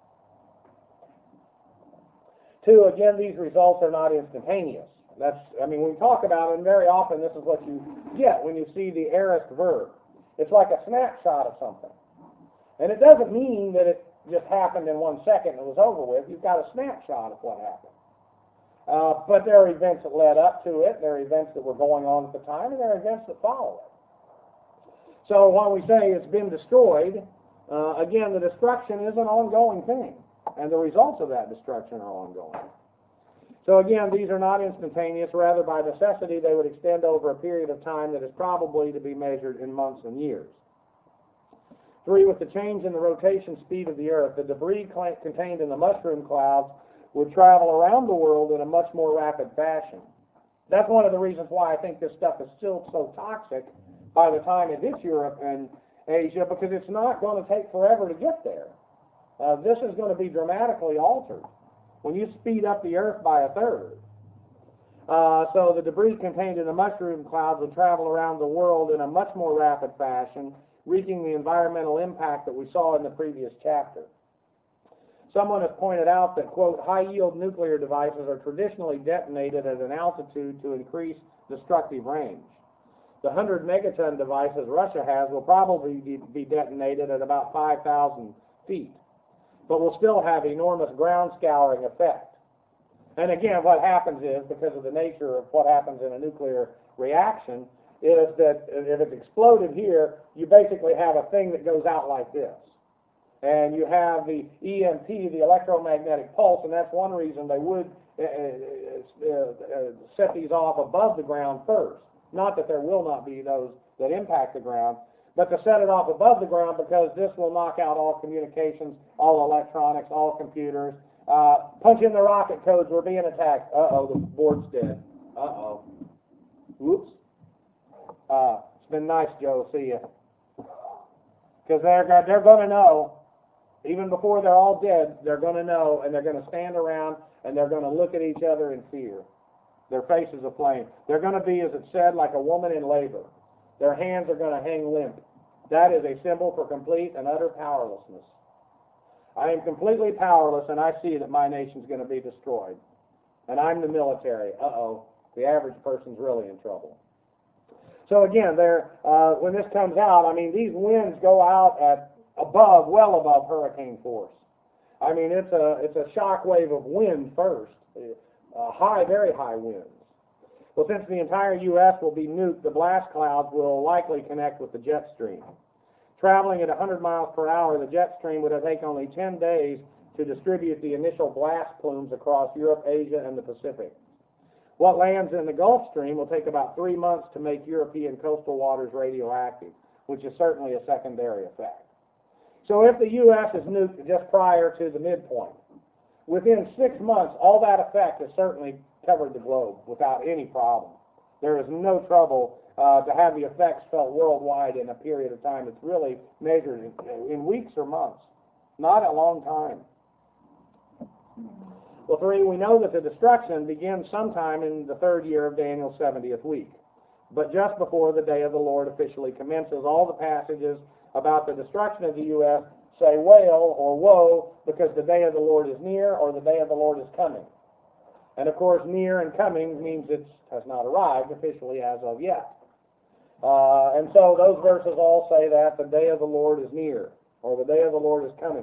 Two, again, these results are not instantaneous. That's, I mean, when we talk about it, and very often this is what you get when you see the aorist verb. It's like a snapshot of something. And it doesn't mean that it just happened in one second and it was over with. You've got a snapshot of what happened. Uh, but there are events that led up to it, there are events that were going on at the time, and there are events that follow it. So when we say it's been destroyed, uh, again, the destruction is an ongoing thing, and the results of that destruction are ongoing. So again, these are not instantaneous. Rather, by necessity, they would extend over a period of time that is probably to be measured in months and years. Three, with the change in the rotation speed of the Earth, the debris contained in the mushroom clouds would travel around the world in a much more rapid fashion. That's one of the reasons why I think this stuff is still so toxic by the time it hits Europe and Asia, because it's not going to take forever to get there. Uh, this is going to be dramatically altered when you speed up the Earth by a third. Uh, so the debris contained in the mushroom clouds would travel around the world in a much more rapid fashion, wreaking the environmental impact that we saw in the previous chapter. Someone has pointed out that, quote, high-yield nuclear devices are traditionally detonated at an altitude to increase destructive range. The one hundred megaton devices Russia has will probably be detonated at about five thousand feet, but will still have enormous ground scouring effect. And again, what happens is, because of the nature of what happens in a nuclear reaction, is that if it's exploded here, you basically have a thing that goes out like this. And you have the E M P, the electromagnetic pulse, and that's one reason they would uh, uh, uh, set these off above the ground first. Not that there will not be those that impact the ground, but to set it off above the ground, because this will knock out all communications, all electronics, all computers. Uh, punch in the rocket codes, we're being attacked. Uh-oh, the board's dead. Uh-oh. Whoops. Uh, it's been nice, Joe. See you. Because they're, they're going to know. Even before they're all dead, they're going to know, and they're going to stand around, and they're going to look at each other in fear. Their faces aflame. They're going to be, as it said, like a woman in labor. Their hands are going to hang limp. That is a symbol for complete and utter powerlessness. I am completely powerless, and I see that my nation's going to be destroyed. And I'm the military. Uh-oh, the average person's really in trouble. So again, there, uh, when this comes out, I mean, these winds go out at above, well above hurricane force. I mean, it's a it's a shock wave of wind first, uh, high, very high winds. Well, since the entire U S will be nuked, the blast clouds will likely connect with the jet stream. Traveling at one hundred miles per hour, the jet stream would take only ten days to distribute the initial blast plumes across Europe, Asia, and the Pacific. What lands in the Gulf Stream will take about three months to make European coastal waters radioactive, which is certainly a secondary effect. So if the U S is nuked just prior to the midpoint, within six months, all that effect has certainly covered the globe without any problem. There is no trouble uh, to have the effects felt worldwide in a period of time that's really measured in, in weeks or months, not a long time. Well, three, we know that the destruction begins sometime in the third year of Daniel's seventieth week. But just before the day of the Lord officially commences, all the passages about the destruction of the U S say wail or woe, because the day of the Lord is near or the day of the Lord is coming. And of course, near and coming means it has not arrived officially as of yet. Uh, and so those verses all say that the day of the Lord is near, or the day of the Lord is coming.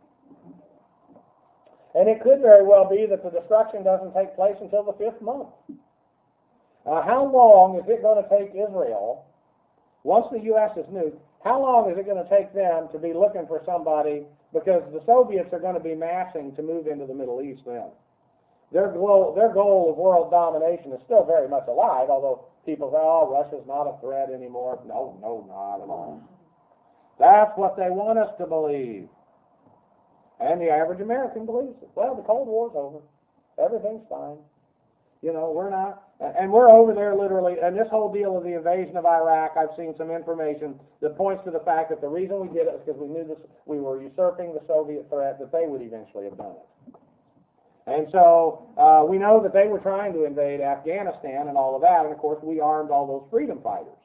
And it could very well be that the destruction doesn't take place until the fifth month. Uh, how long is it going to take Israel, once the U S is nuked, how long is it going to take them to be looking for somebody, because the Soviets are going to be massing to move into the Middle East then. Their goal, their goal of world domination is still very much alive, although people say, oh, Russia's not a threat anymore. No, no, not at all. That's what they want us to believe. And the average American believes it. Well, the Cold War's over. Everything's fine. You know, we're not, and we're over there literally, and this whole deal of the invasion of Iraq, I've seen some information that points to the fact that the reason we did it is because we knew this, we were usurping the Soviet threat, that they would eventually have done it. And so uh, we know that they were trying to invade Afghanistan and all of that, and of course we armed all those freedom fighters.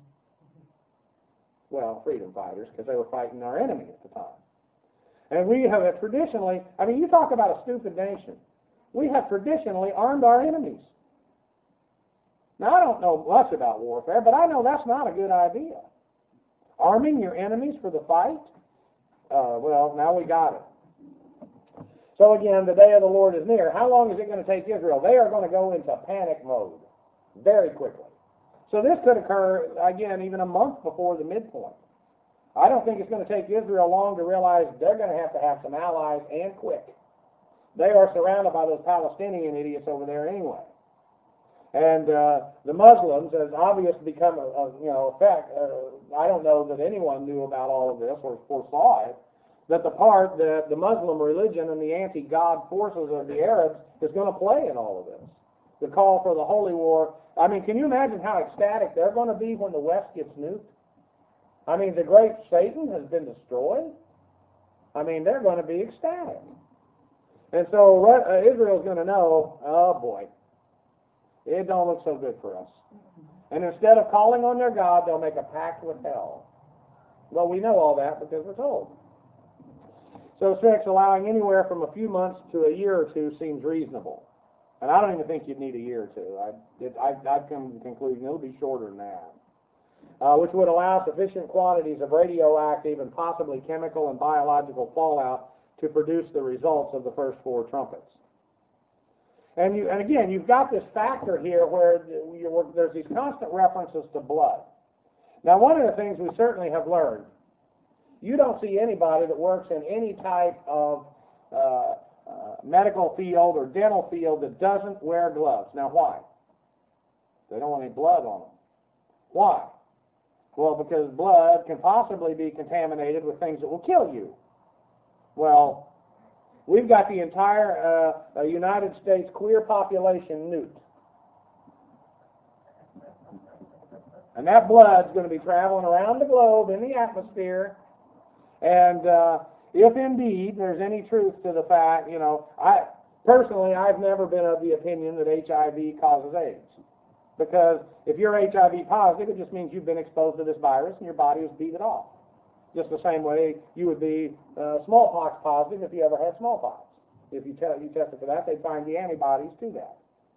Well, freedom fighters, because they were fighting our enemy at the time. And we have traditionally, I mean, you talk about a stupid nation. We have traditionally armed our enemies. Now, I don't know much about warfare, but I know that's not a good idea. Arming your enemies for the fight? Uh, well, now we got it. So again, the day of the Lord is near. How long is it going to take Israel? They are going to go into panic mode very quickly. So this could occur, again, even a month before the midpoint. I don't think it's going to take Israel long to realize they're going to have to have some allies, and quick. They are surrounded by those Palestinian idiots over there anyway. And uh, the Muslims, as obvious become a, a you know effect, uh, I don't know that anyone knew about all of this or foresaw it, that the part that the Muslim religion and the anti-God forces of the Arabs is going to play in all of this. The call for the holy war. I mean, can you imagine how ecstatic they're going to be when the West gets nuked? I mean, the great Satan has been destroyed. I mean, they're going to be ecstatic. And so uh, Israel's going to know, oh boy, It don't look so good for us. And instead of calling on their God, they'll make a pact with hell. Well, we know all that because we're told. So six, allowing anywhere from a few months to a year or two seems reasonable. And I don't even think you'd need a year or two. I'd, it, I'd, I'd come to the conclusion it'll be shorter than that. Uh, which would allow sufficient quantities of radioactive and possibly chemical and biological fallout to produce the results of the first four trumpets. And, you, and again, you've got this factor here where you, there's these constant references to blood. Now, one of the things we certainly have learned, you don't see anybody that works in any type of uh, uh, medical field or dental field that doesn't wear gloves. Now, why? They don't want any blood on them. Why? Well, because blood can possibly be contaminated with things that will kill you. Well, we've got the entire uh, United States queer population nuked. And that blood's going to be traveling around the globe in the atmosphere. And uh, if indeed there's any truth to the fact, you know, I personally, I've never been of the opinion that H I V causes AIDS. Because if you're H I V positive, it just means you've been exposed to this virus and your body has beat it off. Just the same way you would be uh, smallpox positive if you ever had smallpox. If you, te- you tested for that, they'd find the antibodies to that.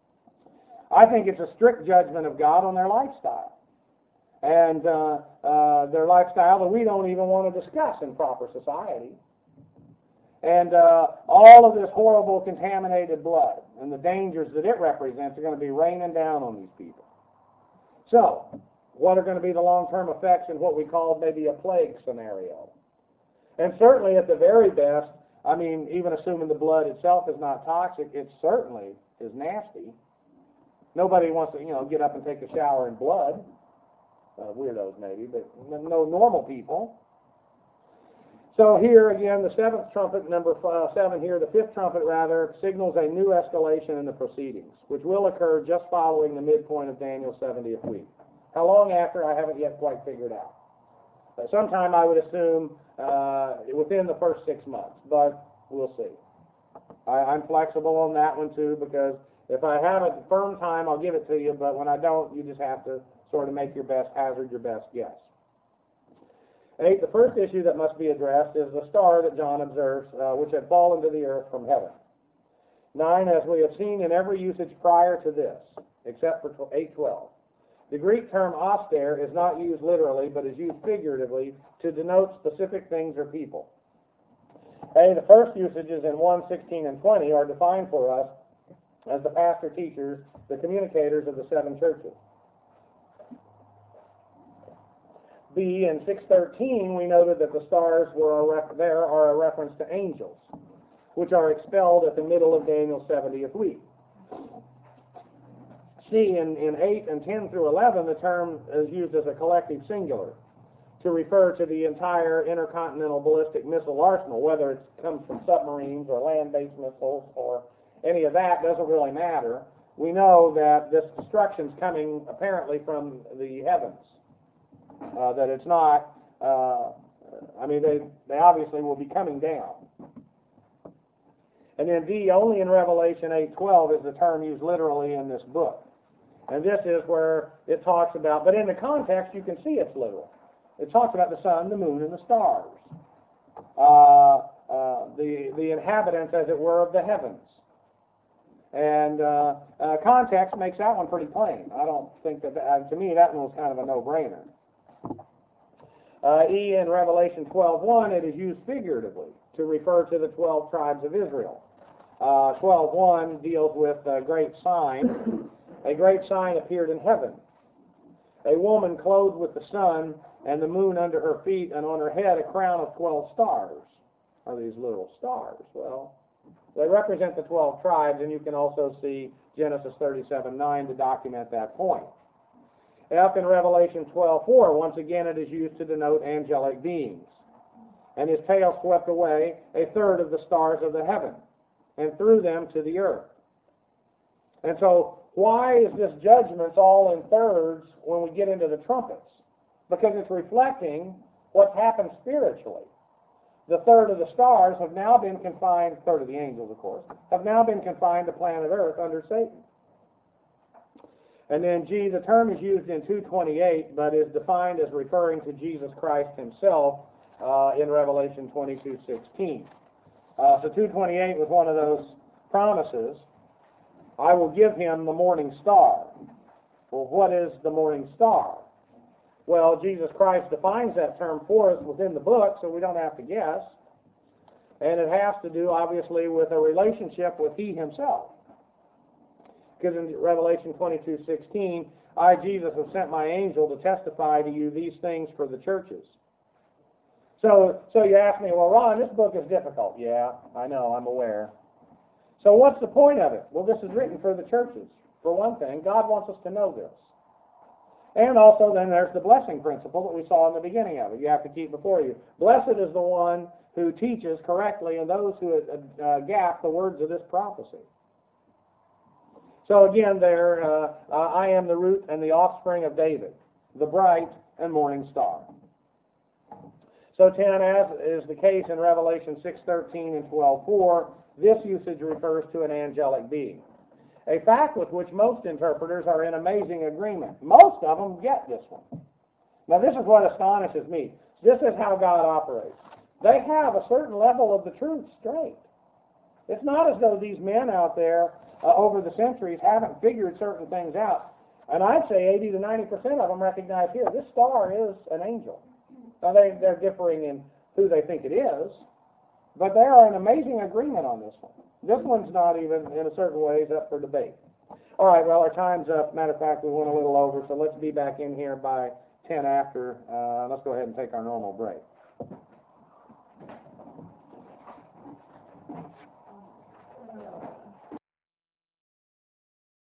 I think it's a strict judgment of God on their lifestyle. And uh, uh, their lifestyle that we don't even want to discuss in proper society. And uh, all of this horrible contaminated blood and the dangers that it represents are going to be raining down on these people. So, what are going to be the long-term effects in what we call maybe a plague scenario? And certainly at the very best, I mean, even assuming the blood itself is not toxic, it certainly is nasty. Nobody wants to, you know, get up and take a shower in blood. Uh, weirdos maybe, but no normal people. So here again, the seventh trumpet, number five, seven here, the fifth trumpet rather, signals a new escalation in the proceedings, which will occur just following the midpoint of Daniel's seventieth week. How long after, I haven't yet quite figured out. But sometime I would assume uh, within the first six months, but we'll see. I, I'm flexible on that one too, because if I have a firm time, I'll give it to you, but when I don't, you just have to sort of make your best hazard, your best guess. Eight, the first issue that must be addressed is the star that John observes, uh, which had fallen to the earth from heaven. Nine, as we have seen in every usage prior to this, except for eight twelve. The Greek term auster is not used literally, but is used figuratively to denote specific things or people. A, the first usages in one, sixteen, and twenty are defined for us as the pastor teachers, the communicators of the seven churches. B, in six thirteen, we noted that the stars were a ref- there are a reference to angels, which are expelled at the middle of Daniel's seventieth week. C, in, in eight and ten through eleven, the term is used as a collective singular to refer to the entire intercontinental ballistic missile arsenal, whether it comes from submarines or land-based missiles or any of that, doesn't really matter. We know that this destruction's coming apparently from the heavens. Uh, that it's not, uh, I mean, they, they obviously will be coming down. And then D, only in Revelation eight twelve is the term used literally in this book. And this is where it talks about, but in the context you can see it's literal. It talks about the sun, the moon, and the stars. Uh, uh, the, the inhabitants, as it were, of the heavens. And uh, uh, context makes that one pretty plain. I don't think that, uh, to me, that one was kind of a no-brainer. Uh, e, in Revelation twelve one, it is used figuratively to refer to the twelve tribes of Israel. Uh, twelve one deals with a great sign. A great sign appeared in heaven. A woman clothed with the sun and the moon under her feet, and on her head a crown of twelve stars. Are these little stars? Well, they represent the twelve tribes, and you can also see Genesis thirty-seven nine to document that point. F, in Revelation twelve four, once again it is used to denote angelic beings. And his tail swept away a third of the stars of the heaven, and threw them to the earth. And so, why is this judgment all in thirds when we get into the trumpets? Because it's reflecting what's happened spiritually. The third of the stars have now been confined, third of the angels, of course, have now been confined to planet Earth under Satan. And then G, the term is used in two twenty-eight, but is defined as referring to Jesus Christ himself uh, in Revelation twenty-two sixteen. Uh, so two twenty-eight was one of those promises. I will give him the morning star. Well, what is the morning star? Well, Jesus Christ defines that term for us within the book, so we don't have to guess. And it has to do, obviously, with a relationship with he himself. Because in Revelation twenty-two sixteen, I, Jesus, have sent my angel to testify to you these things for the churches. So, so you ask me, well, Ron, this book is difficult. Yeah, I know, I'm aware. So what's the point of it? Well, this is written for the churches. For one thing, God wants us to know this. And also then there's the blessing principle that we saw in the beginning of it. You have to keep before you. Blessed is the one who teaches correctly and those who uh, gap the words of this prophecy. So again there, uh, uh, I am the root and the offspring of David, the bright and morning star. So ten, as is the case in Revelation six thirteen and twelve four, this usage refers to an angelic being. A fact with which most interpreters are in amazing agreement. Most of them get this one. Now this is what astonishes me. This is how God operates. They have a certain level of the truth straight. It's not as though these men out there uh, over the centuries haven't figured certain things out. And I'd say eighty to ninety percent of them recognize here, this star is an angel. Now they, they're differing in who they think it is, but they are in amazing agreement on this one. This one's not even, in a certain ways, up for debate. All right, well, our time's up. Matter of fact, we went a little over, so let's be back in here by ten after. Uh, let's go ahead and take our normal break.